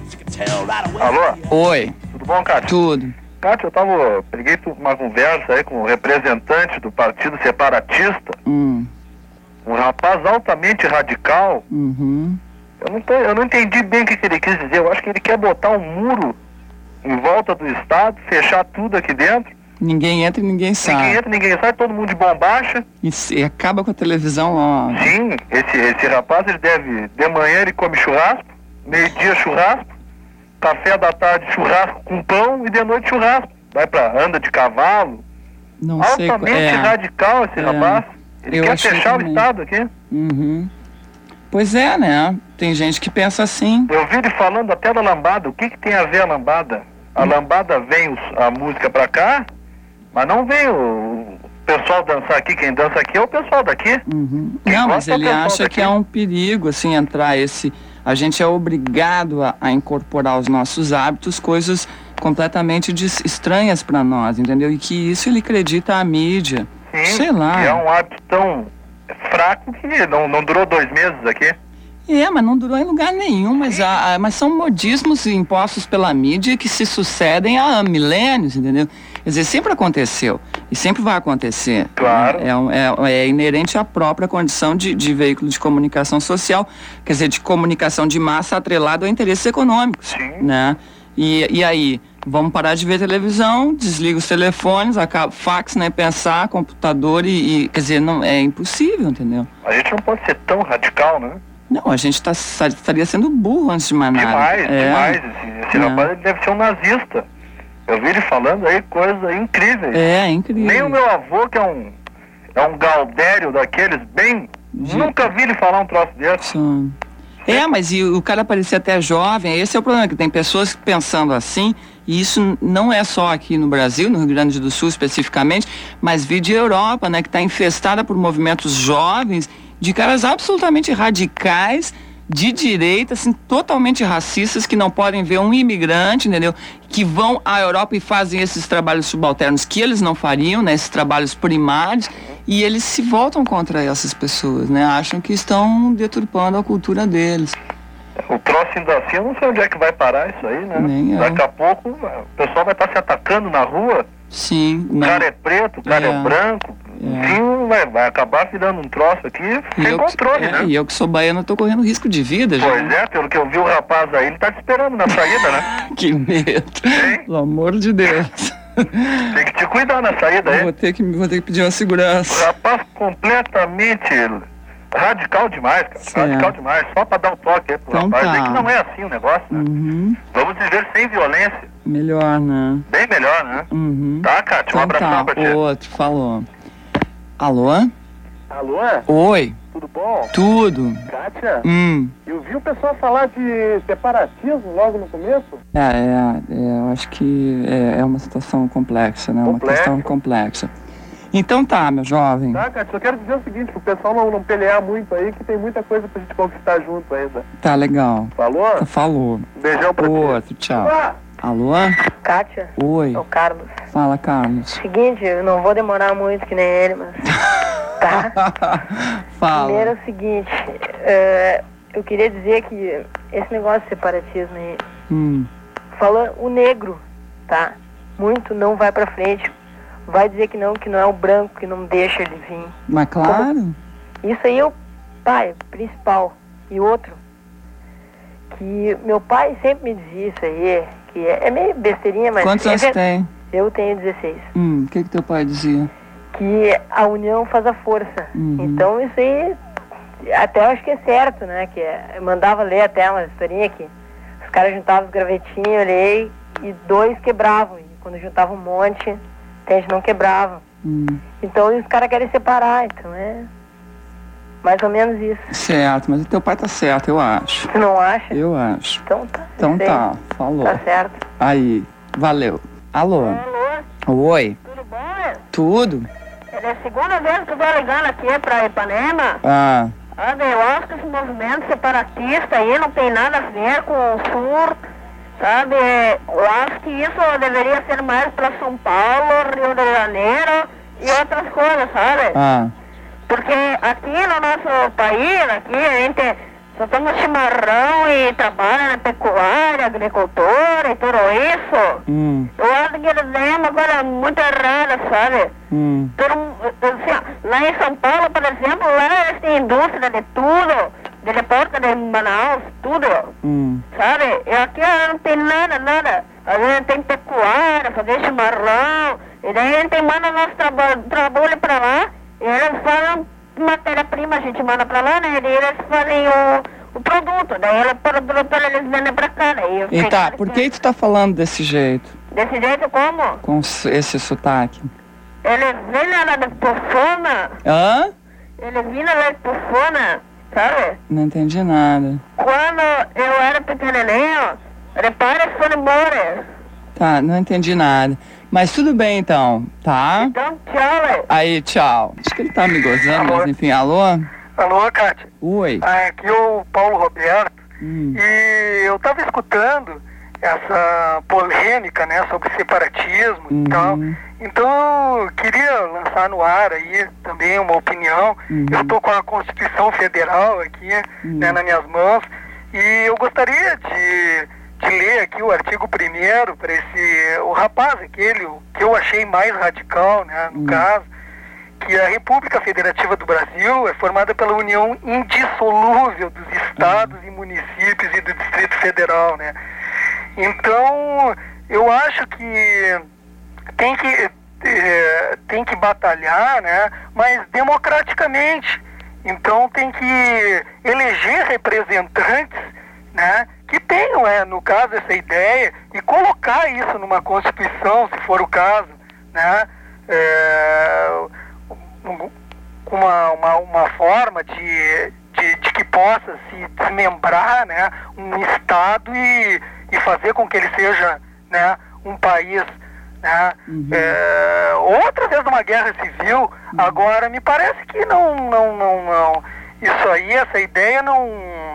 Alô? Oi, Tudo bom, Kátia? tudo. Kátia, eu tava... Peguei uma conversa aí com o representante do Partido Separatista, Hum, um rapaz altamente radical. uhum. Eu não, tô, eu não entendi bem o que, que ele quis dizer. Eu acho que ele quer botar um muro em volta do Estado, fechar tudo aqui dentro. Ninguém entra e ninguém sai. Ninguém entra, ninguém sai, todo mundo de bombacha. E, se- e acaba com a televisão, ó. Sim, esse, esse rapaz, ele deve... De manhã ele come churrasco, meio-dia churrasco, café da tarde churrasco com pão e de noite churrasco. Vai pra... anda de cavalo. Não sei qual Altamente é. radical esse É. rapaz. Ele Eu quer achei fechar também. o Estado aqui. Uhum. Pois é, né? Tem gente que pensa assim. Eu vi ele falando até da lambada. O que que tem a ver a lambada? A lambada vem os- a música pra cá, mas não vem o, o pessoal dançar aqui. Quem dança aqui é o pessoal daqui. Uhum. Quem Não, mas gosta é o ele pessoal acha daqui. que é um perigo, assim, entrar esse... A gente é obrigado a, a incorporar aos nossos hábitos coisas completamente dis- estranhas para nós, entendeu? E que isso ele acredita à mídia. Sim, Sei lá. que é um hábito tão fraco que não, não durou dois meses aqui. É, mas não durou em lugar nenhum, mas, a, a- mas são modismos impostos pela mídia que se sucedem há milênios, entendeu? Quer dizer, sempre aconteceu e sempre vai acontecer. Claro. É, um- é, é inerente à própria condição de, de veículo de comunicação social, quer dizer, de comunicação de massa atrelado a interesses econômicos, Sim. né? E, e aí, vamos parar de ver televisão, desliga os telefones, acaba, fax, né, pensar, computador e, e, quer dizer, não, é impossível, entendeu? A gente não pode ser tão radical, né? Não, a gente tá, estaria sendo burro antes de mais nada. Demais, É. demais. Esse, esse É. rapaz ele deve ser um nazista. Eu vi ele falando aí coisas incríveis. É, incrível. Nem o meu avô, que é um, é um gaudério daqueles, bem... De- Nunca vi ele falar um troço desse. Só- É, mas e o cara parecia até jovem, esse é o problema, que tem pessoas pensando assim, e isso não é só aqui no Brasil, no Rio Grande do Sul especificamente, mas vi de Europa, né, que está infestada por movimentos jovens, de caras absolutamente radicais, de direita, assim, totalmente racistas, que não podem ver um imigrante, entendeu? Que vão à Europa e fazem esses trabalhos subalternos que eles não fariam, né? Esses trabalhos primários, e eles se voltam contra essas pessoas, né? Acham que estão deturpando a cultura deles. O troço ainda assim, eu não sei onde é que vai parar isso aí, né? Nem eu. Daqui a pouco o pessoal vai estar se atacando na rua. Sim, O não. cara é preto, o cara é, É. branco. É. Enfim, vai, vai acabar virando um troço aqui E sem eu, controle, é, né? e eu que sou baiano, tô correndo risco de vida já. Pois é, pelo que eu vi o rapaz aí, ele tá te esperando na saída, né? Que medo. Hein? Pelo amor de Deus. Tem que te cuidar na saída Eu aí. vou ter que, vou ter que pedir uma O segurança. rapaz completamente radical demais, cara. Certo. Radical demais. Só pra dar um toque aí pro Então rapaz. tá. É que não é assim o negócio, né? Uhum. Vamos viver sem violência. Melhor, né? Bem melhor, né? Uhum. Tá, Kátia? Um Então abração tá, pra ti. outro, falou. Alô? Alô? Oi, Tudo bom? tudo. Kátia? Hum. Eu vi o pessoal falar de separatismo logo no começo. É, é, é, eu acho que é, é uma situação complexa, né? Uma Complexa. questão complexa. Então tá, meu jovem. Tá, Kátia? Só quero dizer o seguinte, pro pessoal não, não pelear muito aí, que tem muita coisa pra gente conquistar junto ainda. Tá legal. Falou? Tá, falou. Beijão pra ti. Outro, tchau. Ah! Alô? Kátia, Oi. é o Carlos. Fala, Carlos. Seguinte, eu não vou demorar muito que nem ele, mas... Tá? Fala. Primeiro é o seguinte, é, eu queria dizer que esse negócio de separatismo aí, Hum. fala o negro, tá? Muito não vai pra frente, vai dizer que não, que não é o branco que não deixa ele vir. Mas claro. Isso aí é o pai principal. E outro, que meu pai sempre me dizia isso aí, que é, é meio besteirinha, mas... Quantos é anos ver- tem? Eu tenho dezesseis. Hum, o que que teu pai dizia? Que a união faz a força. Uhum. Então isso aí, até eu acho que é certo, né? Que é, eu mandava ler até uma historinha que os caras juntavam os gravetinhos ali e dois quebravam. E quando juntavam um monte, a gente não quebrava. Hum. Então os caras querem separar, então é mais ou menos isso. Certo, mas o teu pai tá certo, eu acho. Tu não acha? Eu acho. Então tá. Então sei. tá, falou. Tá certo. Aí, valeu. Alô? Alô, Oi, tudo bom? tudo? É a segunda vez que eu tô ligando aqui pra Ipanema. Ah, Sabe, eu acho que esse movimento separatista aí não tem nada a ver com o Sul, sabe? Eu acho que isso deveria ser mais pra São Paulo, Rio de Janeiro e outras coisas, sabe? ah, Porque aqui no nosso país, aqui a gente só toma chimarrão e trabalha na pecuária, agricultura e tudo isso. hum, Eu acho que eles têm uma coisa muito errada, sabe? hum, Todo, assim, lá em São Paulo, por exemplo, lá eles têm indústria de tudo, de deporte de Manaus, tudo, hum, sabe? E aqui não tem nada, nada. A gente tem pecuária, fazer chimarrão, e daí a gente manda nosso trabalho, trabalho pra lá, e eles fazem matéria-prima, a gente manda pra lá, né? E eles fazem o, o produto, daí eles, produto, eles vendem pra cá, né? E tá, por que tu tá falando desse jeito? Desse jeito como? Com esse sotaque? Eles vêm lá de Pofona, Hã? eles vêm lá de Pofona, sabe? Não entendi nada. Quando eu era pequenininho, repara se foram embora. Tá, não entendi nada. Mas tudo bem então, tá? Então, tchau, velho. Aí, tchau. Acho que ele tá me gozando, Alô? mas enfim, alô? Alô, Kátia? Oi. Ah, aqui é o Paulo Roberto. Hum. E eu estava escutando essa polêmica, né, sobre separatismo Uhum. e tal. Então, eu queria lançar no ar aí também uma opinião. Uhum. Eu estou com a Constituição Federal aqui, Uhum. né, nas minhas mãos. E eu gostaria de, de ler aqui o artigo primeiro para esse, o rapaz aquele, o que eu achei mais radical, né, no Uhum. caso, que a República Federativa do Brasil é formada pela união indissolúvel dos estados e municípios e do Distrito Federal, né? Então, eu acho que tem que, eh, tem que batalhar, né? Mas democraticamente. Então, tem que eleger representantes, né? Que tenham, é, no caso, essa ideia e colocar isso numa Constituição, se for o caso, né? É, uma, uma, uma forma de, de, de que possa se desmembrar, né, um Estado e, e fazer com que ele seja, né, um país, né, Uhum. é, outra vez numa guerra civil. Uhum. Agora, me parece que não, não, não, não, isso aí, essa ideia não,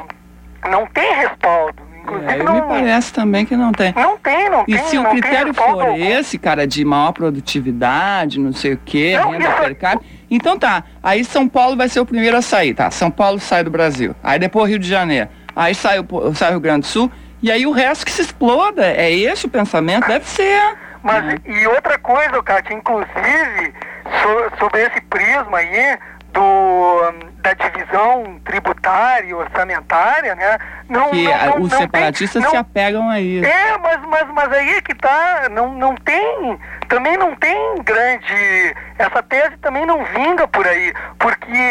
não tem respaldo. É, me parece também que não tem. Não tem, não e tem. se o não critério tem for algum. esse, cara, de maior produtividade, não sei o quê, Não, renda isso- per capita, então tá, aí São Paulo vai ser o primeiro a sair, tá? São Paulo sai do Brasil, aí depois Rio de Janeiro, aí sai o, sai o Rio Grande do Sul, e aí o resto que se exploda, é esse o pensamento? Deve ser. Mas, Uhum. e outra coisa, Kátia, inclusive, so, sobre esse prisma aí, do, da divisão tributária e orçamentária, né? Não, Que não, a- não, os não separatistas tem, se não, apegam a isso. É, mas, mas, mas aí é que tá, não, não tem, também não tem grande, essa tese também não vinga por aí, porque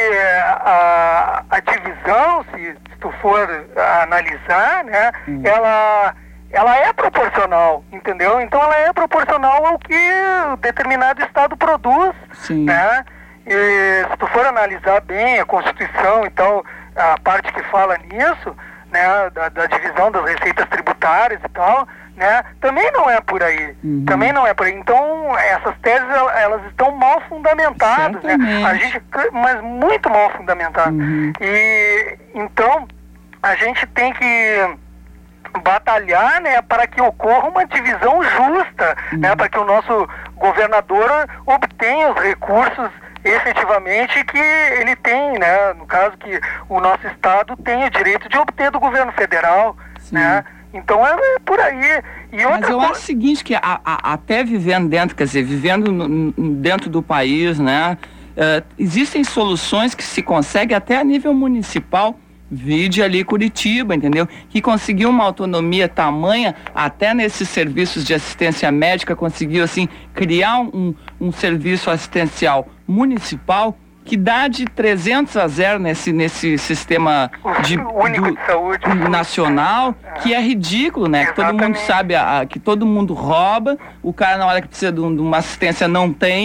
a, a divisão, se, se tu for analisar, né, Hum. ela, ela é proporcional, entendeu? Então ela é proporcional ao que determinado estado produz, Sim. né? E se tu for analisar bem a Constituição e tal, a parte que fala nisso, né, da, da divisão das receitas tributárias e tal, né, também não é por aí, Uhum. também não é por aí. Então, essas teses, el- elas estão mal fundamentadas, né, Certamente. a gente, mas muito mal fundamentadas. Uhum. E, então, a gente tem que batalhar, né, para que ocorra uma divisão justa, Uhum. né, para que o nosso governador obtenha os recursos efetivamente que ele tem, né, no caso que o nosso estado tem o direito de obter do governo federal, Sim. né, então é, é por aí. E outra Mas eu co- acho o seguinte, que a- a- até vivendo dentro, quer dizer, vivendo no- no- dentro do país, né, eh, existem soluções que se conseguem até a nível municipal. Vide ali Curitiba, entendeu? Que conseguiu uma autonomia tamanha, até nesses serviços de assistência médica, conseguiu, assim, criar um, um serviço assistencial municipal que dá de trezentos a zero nesse, nesse sistema de, o único do- de saúde nacional, que é ridículo, né? Que todo mundo Exatamente. sabe, a, a- que todo mundo rouba, o cara na hora que precisa de, um- de uma assistência não tem,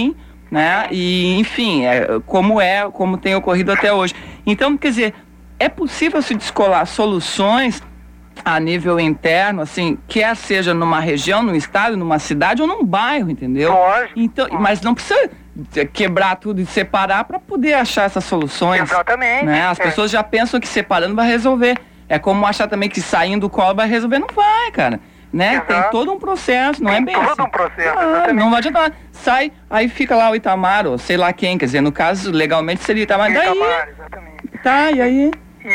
né? E, enfim, é, como é, como tem ocorrido até hoje. Então, quer dizer, é possível se descolar soluções a nível interno, assim, quer seja numa região, num estado, numa cidade ou num bairro, entendeu? Lógico. Então, mas não precisa quebrar tudo e separar para poder achar essas soluções. Exatamente. Né? As é. pessoas já pensam que separando vai resolver. É como achar também que saindo do colo vai resolver. Não vai, cara. Né? Exato. Tem todo um processo, não Tem é bem todo assim. um processo, Ah, exatamente. não vai adiantar. Sai, aí fica lá o Itamar, ou sei lá quem, quer dizer, no caso, legalmente seria Itamar. Daí, Itamar, exatamente. tá, e aí?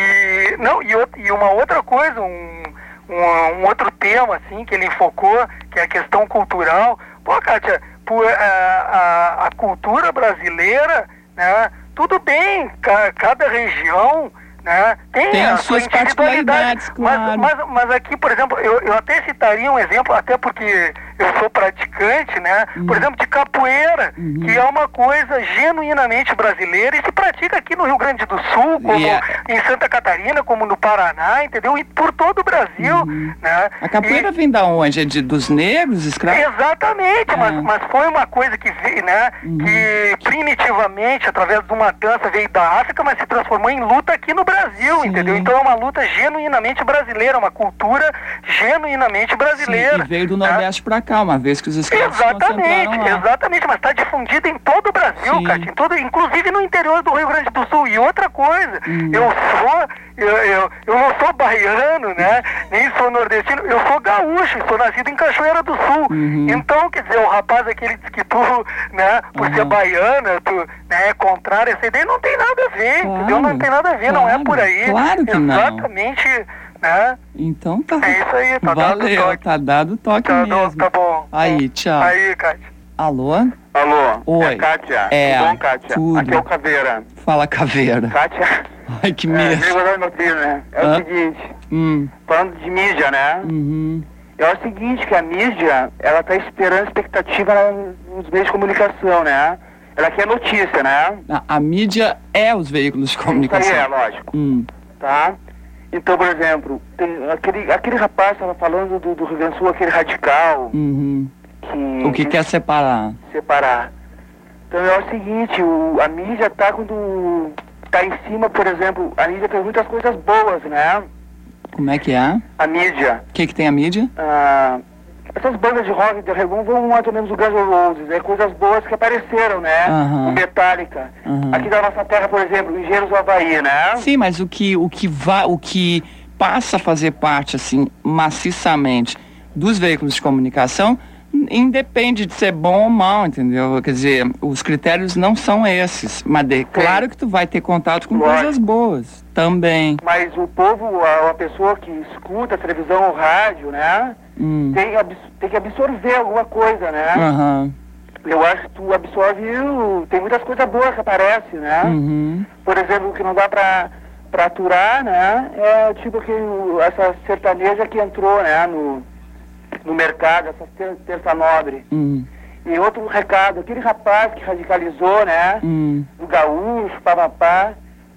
E, não, e, out- e uma outra coisa, um, um, um outro tema, assim, que ele enfocou, que é a questão cultural. Pô, Kátia, por, a, a, a cultura brasileira, né, tudo bem, ca, cada região, né, tem, Tem a as sua suas individualidade. particularidades, claro. Mas, mas, mas aqui, por exemplo, eu, eu até citaria um exemplo, até porque eu sou praticante, né, Uhum. por exemplo, de capoeira, Uhum. que é uma coisa genuinamente brasileira e se pratica aqui no Rio Grande do Sul, como E é- em Santa Catarina, como no Paraná, entendeu? E por todo o Brasil, Uhum. né? A capoeira E- vem da onde? É de, dos negros, escravos? Exatamente, É. mas, mas foi uma coisa que veio, né? Uhum. Que primitivamente, através de uma dança, veio da África, mas se transformou em luta aqui no Brasil, Sim. entendeu? Então é uma luta genuinamente brasileira, uma cultura genuinamente Sim, brasileira. e veio do né? Nordeste pra cá, uma vez que os escravos se concentraram Exatamente, lá. exatamente, mas está difundida em todo o Brasil, Sim. Cátia, em todo, inclusive no interior do Rio Grande do Sul. E outra coisa, Hum. eu sou, eu, eu, eu não sou baiano, né? Nem sou nordestino, eu sou gaúcho, sou nascido em Cachoeira do Sul. Uhum. Então, quer dizer, o rapaz aquele diz que tu, né, por ser Uhum. baiana, tu, né, é contrário a essa ideia, não tem nada a ver, Claro, entendeu? Não tem nada a ver, não é claro, por aí. claro que não. Exatamente, né? Então tá. É isso aí, tá dado o Valeu, toque. tá dado o toque Tá, mesmo. tá bom. Aí, tchau. Aí, Cátia. Alô? Alô, Oi. é Kátia. É, Tudo bom, Kátia? tudo. Aqui é o Caveira. Fala, caveira. Kátia, Ai, que é, medo. amigo meu filho, né? É Hã? o seguinte, Hum, falando de mídia, né? uhum. É o seguinte, que a mídia, ela tá esperando expectativa nos meios de comunicação, né? Ela quer notícia, né? A, a mídia é os veículos de Isso aí comunicação. é, lógico, Hum, tá? Então, por exemplo, tem aquele, aquele rapaz estava falando do, do Rio Grande do Sul, aquele radical, uhum. que... O que quer separar? separar. Então é o seguinte, o, a mídia tá quando tá em cima, por exemplo, a mídia tem muitas coisas boas, né? Como é que é? A mídia, O que que tem a mídia? ah, essas bandas de rock de reggae vão mais ou menos o Guns N' Roses, é coisas boas que apareceram, né? Aham. O Metallica. Aham. Aqui da nossa terra, por exemplo, Engenheiros do Havaí, né? Sim, mas o que, o que vai, o que passa a fazer parte, assim, maciçamente dos veículos de comunicação, independe de ser bom ou mal, entendeu? Quer dizer, os critérios não são esses. Mas de, claro que tu vai ter contato com Lógico. coisas boas também. Mas o povo, a, a pessoa que escuta a televisão ou rádio, né? Hum. Tem, abs- tem que absorver alguma coisa, né? Aham. Eu acho que tu absorve, o- tem muitas coisas boas que aparecem, né? Uhum. Por exemplo, o que não dá pra, pra aturar, né? É tipo que o- essa sertaneja que entrou, né? No, no mercado, essa ter- terça nobre. Hum. E outro recado, aquele rapaz que radicalizou, né? Hum. Do gaúcho, papapá.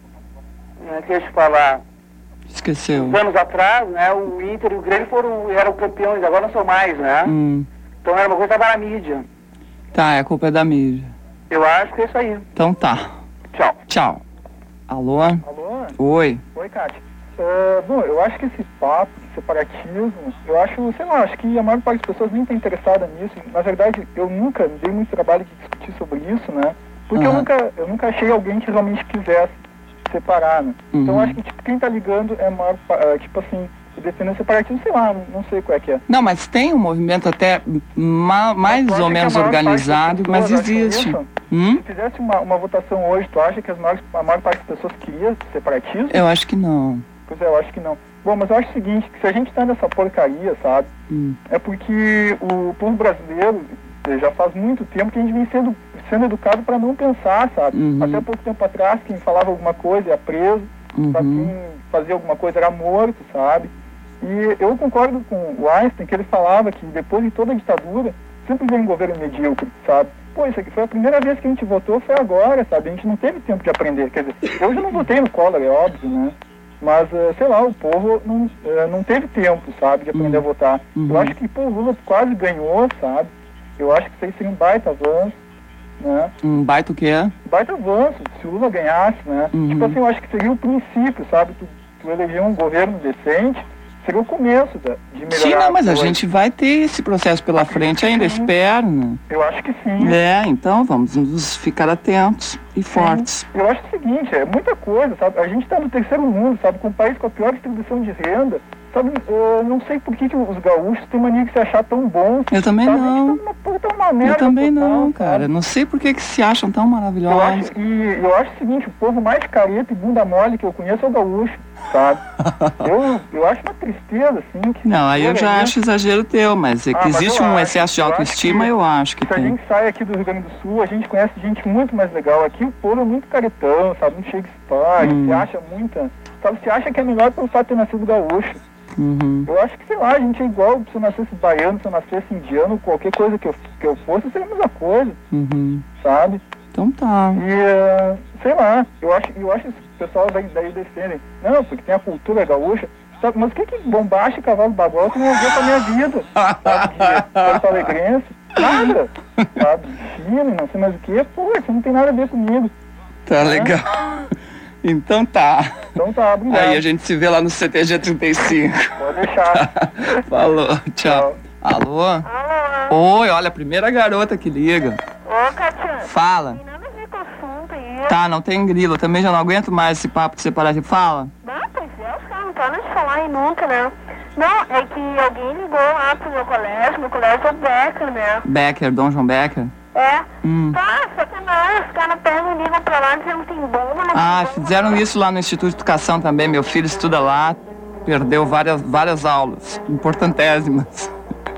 É, deixa eu falar. Esqueceu. Uns anos atrás, né? O Inter e o Grêmio foram, eram campeões, agora não são mais, né? Hum. Então era uma coisa que tava na mídia. Tá, a culpa é da mídia. Eu acho que é isso aí. Então tá. Tchau. Tchau. Alô? Alô? Oi. Oi, Kátia. Uh, bom, eu acho que esse papo de separatismo, eu acho, sei lá, acho que a maior parte das pessoas nem está interessada nisso. Na verdade, eu nunca dei muito trabalho de discutir sobre isso, né? Porque eu, Aham. nunca, eu nunca achei alguém que realmente quisesse separar, né? Então eu Uhum. acho que tipo, quem tá ligando é a maior, pa- uh, tipo assim, defendendo separatismo, sei lá, não, não sei qual é que é. Não, mas tem um movimento até ma- mais Tu acha ou que menos a maior parte das organizado, mas pessoas acham existe. isso? Hum? Se fizesse uma, uma votação hoje, tu acha que as maiores, a maior parte das pessoas queria separatismo? Eu acho que não. Pois é, eu acho que não. Bom, mas eu acho o seguinte, que se a gente tá nessa porcaria, sabe, Hum. é porque o povo brasileiro eh, já faz muito tempo que a gente vem sendo, sendo educado para não pensar, sabe? Uhum. Até pouco tempo atrás, quem falava alguma coisa era preso, pra Uhum. quem fazia alguma coisa era morto, sabe? E eu concordo com o Einstein, que ele falava que depois de toda a ditadura, sempre vem um governo medíocre, sabe? Pô, isso aqui foi a primeira vez que a gente votou, foi agora, sabe? A gente não teve tempo de aprender. Quer dizer, eu já não votei no Collor, é óbvio, né? Mas, eh, sei lá, o povo não, eh, não teve tempo, sabe, de aprender Uhum. a votar. Uhum. Eu acho que, pô, o Lula quase ganhou, sabe? Eu acho que isso aí seria um baita avanço. né? Um baita o quê? Baita avanço, se o Lula ganhasse, né? Uhum. Tipo assim, eu acho que seria o princípio, sabe? Tu, tu eleger um governo decente, seria o começo da, de melhorar. Sim, não, mas a coisa. gente vai ter esse processo pela frente ainda, espero, né? Eu acho que sim. É, então vamos nos ficar atentos e fortes. Eu acho o seguinte, é muita coisa, sabe? A gente está no terceiro mundo, sabe? Com um país com a pior distribuição de renda. Sabe, eu não sei por que, que os gaúchos têm mania de se achar tão bons. Eu também sabe? não. Tá uma, puta, uma merda Eu também total, não, sabe? cara. Não sei por que que se acham tão Eu maravilhosos. acho, e eu acho o seguinte, o povo mais careta e bunda mole que eu conheço é o gaúcho, sabe? eu, eu acho uma tristeza, assim. Que Não, aí eu já olha, acho exagero teu, mas é que Ah, mas existe eu um acho, excesso de eu acho autoestima, que eu acho que Se a tem. gente sai aqui do Rio Grande do Sul, a gente conhece gente muito mais legal. Aqui o povo é muito caretão, sabe? Muito Shakespeare, Hum. se acha muita... Sabe, se acha que é melhor pelo fato de ter nascido gaúcho. Uhum. Eu acho que, sei lá, a gente é igual se eu nascesse baiano, se eu nascesse indiano, qualquer coisa que eu, que eu fosse, seria a mesma coisa, Uhum. sabe? Então tá. E, eh, sei lá, eu acho, eu acho que o pessoal daí, daí defendem. Não, porque tem a cultura gaúcha. Sabe, mas o que que bombacha e cavalo bagual tem a ver com a minha vida? Sabe, de Porto Alegrense? Nada. Sabe, Chile, não sei mais o que. Pô, isso não tem nada a ver comigo. Tá legal. Então tá. Então tá, obrigado. Aí a gente se vê lá no C T G trinta e cinco. Pode deixar. Falou, tchau. Alô? Alô? Oi, olha, a primeira garota que liga. Ô, Katia. Fala. Tem nada a ver com o assunto aí. Tá, não tem grilo, eu também já não aguento mais esse papo de separativo. Fala. Ah, pois é, os caras não param de falar aí nunca, né? Não, é que alguém ligou lá pro meu colégio, meu colégio é o Becker, né? Becker, Dom João Becker? É. Hum. Tá, sacanagem, os caras pegam e ligam pra lá dizendo que tem bomba, não Ah, tem bomba. fizeram isso lá no Instituto de Educação também. Meu filho estuda lá, perdeu várias, várias aulas, importantésimas.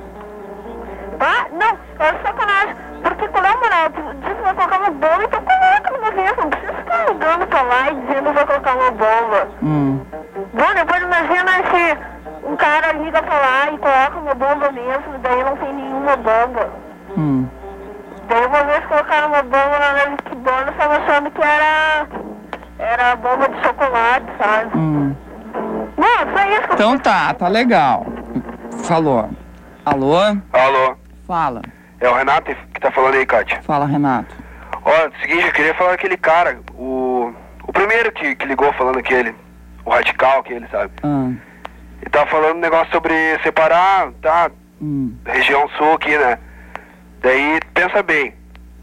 Ah, não, é sacanagem. Porque qual é o moral? Tu disse que vai colocar uma bomba, então coloca numa vez. Não precisa ficar ligando pra lá e dizendo que vai colocar uma bomba. Hum. Bom, depois imagina se um cara liga pra lá e coloca uma bomba mesmo, daí não tem nenhuma bomba. Hum. Daí uma vez colocaram uma bomba na Liquidona, eu estava achando que era, era bomba de chocolate, sabe? Hum. Não, só isso que eu Então tá, tá legal. Falou. Alô? Alô, Fala. é o Renato que tá falando aí, Kátia. Fala, Renato. Ó, o seguinte, eu queria falar daquele cara, o, o primeiro que, que ligou falando aquele, o radical aquele, sabe? Ah. Ele tava falando um negócio sobre separar, tá, Hum. região sul aqui, né? Daí, pensa bem,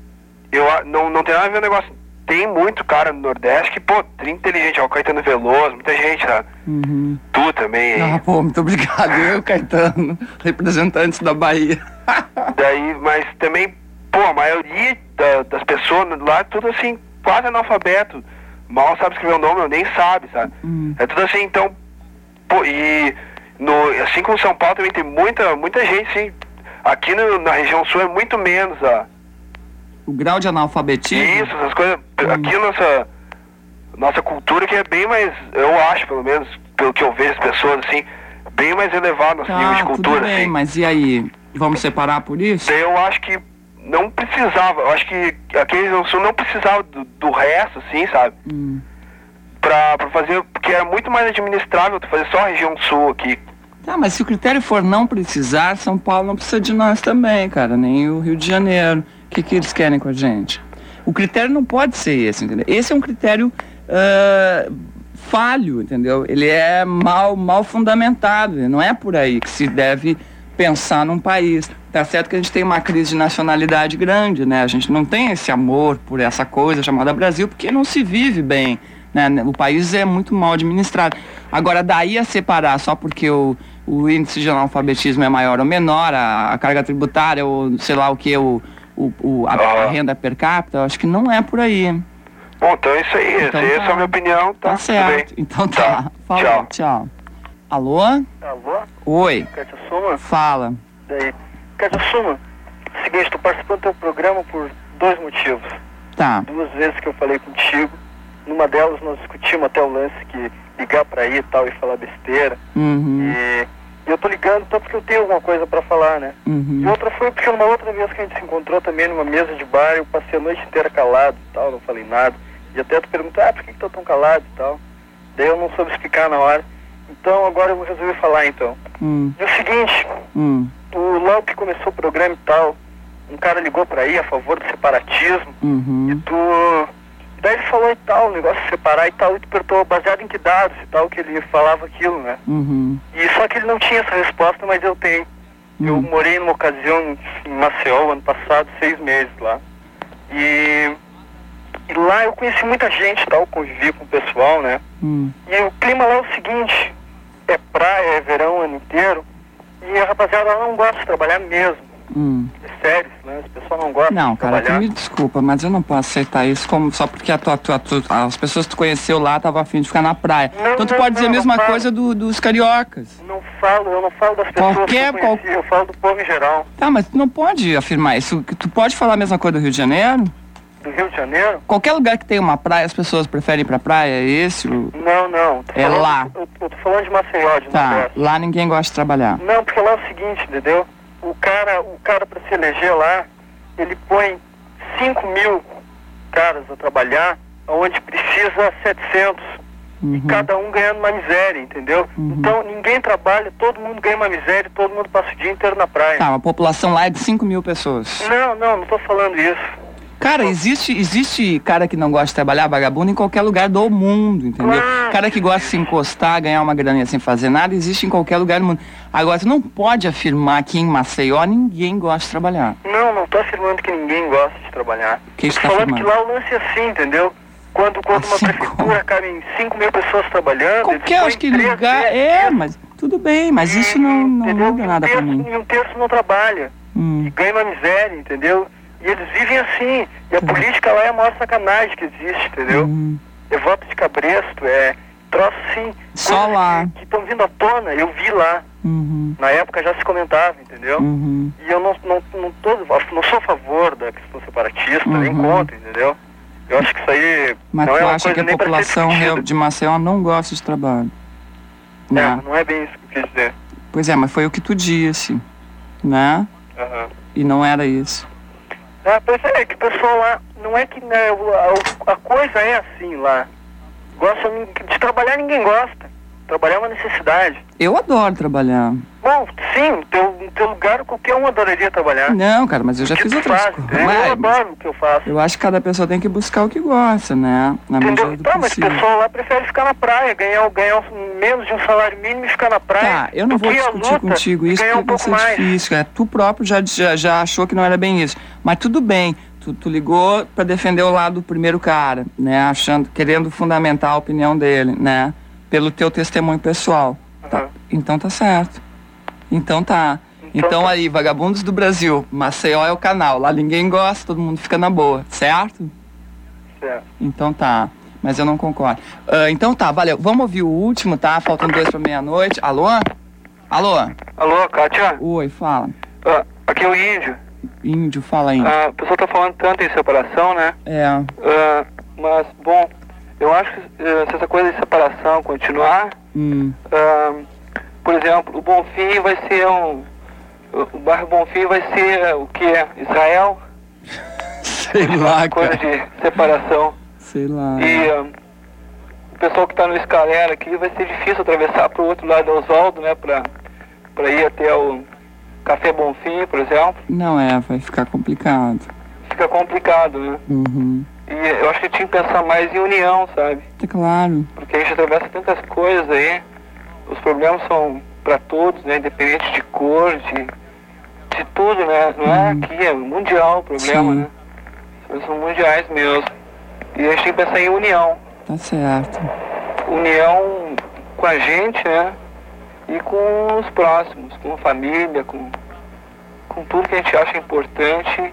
eu a- não, não tem nada a ver o negócio, tem muito cara no Nordeste que, pô, tri inteligente, ó, o Caetano Veloso, muita gente, sabe? Uhum. Tu também, hein? Ah, pô, muito obrigado. Eu, Caetano, representantes da Bahia. Daí, mas também, pô, a maioria da- das pessoas lá é tudo assim, quase analfabeto. Mal sabe escrever o nome, nem sabe, sabe? Hum. É tudo assim, então, pô, e no, assim como São Paulo também tem muita, muita gente, sim. Aqui no- na região sul é muito menos, ó. O grau de analfabetismo. Isso, essas coisas. Aqui a nossa, nossa cultura que é bem mais, eu acho, pelo menos, pelo que eu vejo as pessoas, assim, bem mais elevado nosso nível de Tá, tudo cultura, bem, assim. mas e aí? Vamos separar por isso? Daí eu acho que não precisava, eu acho que aqueles no sul não precisava do, do resto, assim, sabe? Hum. Pra, pra fazer, porque era muito mais administrável tu fazer só a região sul aqui. Tá, mas se o critério for não precisar, São Paulo não precisa de nós também, cara, nem o Rio de Janeiro. O que, que eles querem com a gente? O critério não pode ser esse, entendeu? Esse é um critério ah, falho, entendeu? Ele é mal, mal fundamentado, não é por aí que se deve pensar num país. Tá certo que a gente tem uma crise de nacionalidade grande, né? A gente não tem esse amor por essa coisa chamada Brasil, porque não se vive bem, né? O país é muito mal administrado. Agora, daí a separar só porque o, o índice de analfabetismo é maior ou menor, a, a carga tributária, ou sei lá o que, o, o, o, a, a renda per capita, eu acho que não é por aí. Bom, então é isso aí, Então essa tá. é a minha opinião, tá? Tá Tudo certo. bem. Então tá. Tá. Falou, Tchau. tchau. Alô? Alô? Oi. Cátia Suma? Fala. Daí. Cátia Suma, seguinte, tô participando do teu programa por dois motivos. Tá. Duas vezes que eu falei contigo, numa delas nós discutimos até o lance que ligar pra aí e tal e falar besteira. Uhum. E, e eu tô ligando só porque eu tenho alguma coisa pra falar, né? Uhum. E outra foi porque numa outra vez que a gente se encontrou também numa mesa de bar, eu passei a noite inteira calado e tal, não falei nada. E até tu perguntou, ah, por que que tá tão calado e tal? Daí eu não soube explicar na hora. Então agora eu vou resolver falar então. Hum. E o seguinte, Hum. o logo que começou o programa e tal, um cara ligou pra aí a favor do separatismo, Uhum. e tu... Daí ele falou e tal, o negócio de separar e tal, e tu perguntou baseado em que dados e tal, que ele falava aquilo, né? Uhum. E só que ele não tinha essa resposta, mas eu tenho. Uhum. Eu morei numa ocasião em Maceió, ano passado, seis meses lá. E, e lá eu conheci muita gente e tal, convivi com o pessoal, né? Uhum. E o clima lá é o seguinte, é praia, é verão o ano inteiro, e a rapaziada lá não gosta de trabalhar mesmo. Hum. É sério, né? As pessoas não gostam Não, de cara, tu trabalhar. me desculpa, mas eu não posso aceitar isso como só porque a tua, tua, tua- as pessoas que tu conheceu lá estavam afim de ficar na praia. Não, então tu não, pode dizer não, a mesma não falo. coisa do- dos cariocas. Não falo, eu não falo das pessoas Qualquer- que eu conheci, eu falo do povo em geral. Tá, mas tu não pode afirmar isso. Tu pode falar a mesma coisa do Rio de Janeiro? Do Rio de Janeiro? Qualquer lugar que tem uma praia, as pessoas preferem ir pra praia, é esse? o- Não, não. Tô É falando- lá. Eu, eu tô falando de Maceió, de Tá, Nordeste. lá ninguém gosta de trabalhar. Não, porque lá é o seguinte, entendeu? O cara, o cara para se eleger lá, ele põe cinco mil caras a trabalhar, onde precisa setecentos. E cada um ganhando uma miséria, entendeu? Então ninguém trabalha, todo mundo ganha uma miséria, todo mundo passa o dia inteiro na praia. Tá, a população lá é de cinco mil pessoas. Não, não, não tô falando isso. Cara, existe, existe cara que não gosta de trabalhar, vagabundo, em qualquer lugar do mundo, entendeu? Cara que gosta de se encostar, ganhar uma graninha sem fazer nada, existe em qualquer lugar do mundo. Agora, tu não pode afirmar que em Maceió ninguém gosta de trabalhar. Não, não tô afirmando que ninguém gosta de trabalhar. Que tô está falando afirmando? que lá o lance é assim, entendeu? Quando, quando uma prefeitura cabem cinco mil pessoas trabalhando, Qualquer, acho que lugar... É, mas tudo bem, mas isso não, não muda nada pra mim. e um terço não trabalha. Hum. E ganha uma miséria, entendeu? E eles vivem assim. E a política lá é a maior sacanagem que existe, entendeu? Uhum. É voto de cabresto, é troço assim. Só coisas lá. Que estão vindo à tona, eu vi lá. Uhum. Na época já se comentava, entendeu? Uhum. E eu não, não, não, tô, não sou a favor da questão separatista, nem Uhum. contra, entendeu? Eu acho que isso aí Mas não tu é uma acha coisa que a nem pra ser população discutida. real- de Maceió não gosta de trabalho? Né? É, não é bem isso que eu quis dizer. Pois é, mas foi o que tu disse, né? Aham. E não era isso. É, pois é, que o pessoal lá, não é que né, o- a, a coisa é assim lá. Gosta, de trabalhar ninguém gosta. Trabalhar é uma necessidade. Eu adoro trabalhar. Bom, sim, no teu, no teu lugar qualquer um adoraria trabalhar. Não, cara, mas eu já O que fiz tu outras faz, coisas. entendeu? Eu Mas adoro o que eu faço. eu acho que cada pessoa tem que buscar o que gosta, né? Na Entendeu? medida do Tá, mas o possível. pessoal lá prefere ficar na praia, ganhar, ganhar um- menos de um salário mínimo e ficar na praia. Tá, eu não do vou que a discutir luta contigo e isso ganhar porque um vai pouco ser mais. difícil. É, tu próprio já, já, já achou que não era bem isso. Mas tudo bem, tu, tu ligou pra defender o lado do primeiro cara, né? Achando, querendo fundamentar a opinião dele, né? Pelo teu testemunho pessoal. Tá. Então tá certo. Então tá. Então aí, vagabundos do Brasil, Maceió é o canal. Lá ninguém gosta, todo mundo fica na boa, certo? Certo. Então tá. Mas eu não concordo. Ah, então tá, valeu. Vamos ouvir o último, tá? Faltam dois pra meia-noite. Alô? Alô? Alô, Kátia? Oi, fala. Ah, aqui é o Índio. Índio, fala aí. Ah, o pessoal tá falando tanto em separação, né? É. Ah, mas, bom, eu acho que eh, se essa coisa de separação continuar, Hum. ah, por exemplo, o Bonfim vai ser um... O bairro Bonfim vai ser o quê? Israel? Sei lá, coisa cara. de separação. Sei lá. E ah, o pessoal que tá no Escalera aqui vai ser difícil atravessar pro outro lado do Oswaldo, né? Pra, pra ir até o Café Bonfim, por exemplo. Não é, vai ficar complicado. Fica complicado, né? Uhum. E eu acho que tinha que pensar mais em união, sabe? É claro. Porque a gente atravessa tantas coisas aí. Os problemas são pra todos, né? Independente de cor, de, de tudo, né? Não é aqui, é mundial o problema, Sim. né? Eles são mundiais mesmo. E a gente tem que pensar em união. Tá certo. União com a gente, né? E com os próximos, com a família, com, com tudo que a gente acha importante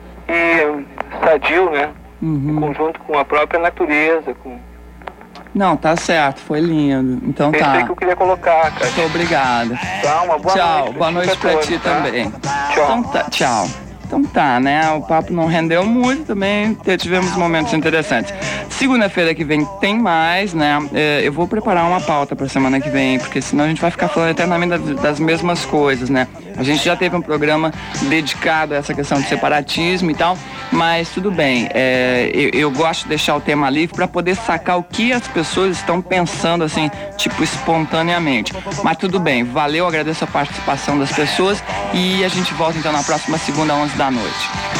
e sadio, né? Uhum. Em conjunto com a própria natureza, com... Não, tá certo, foi lindo. Então É isso aí tá. que eu queria colocar, cara. Muito obrigada. Tá, uma boa Tchau, noite. boa noite pra todos, ti tá? também. Tchau. Então tá, tchau. Então tá, né? O papo não rendeu muito, também te- tivemos momentos interessantes. Segunda-feira que vem tem mais, né? É, eu vou preparar uma pauta pra semana que vem, porque senão a gente vai ficar falando eternamente das, das mesmas coisas, né? A gente já teve um programa dedicado a essa questão de separatismo e tal, mas tudo bem. É, eu, eu gosto de deixar o tema livre pra poder sacar o que as pessoas estão pensando, assim, tipo, espontaneamente. Mas tudo bem, valeu, agradeço a participação das pessoas e a gente volta então na próxima segunda, às onze da noite.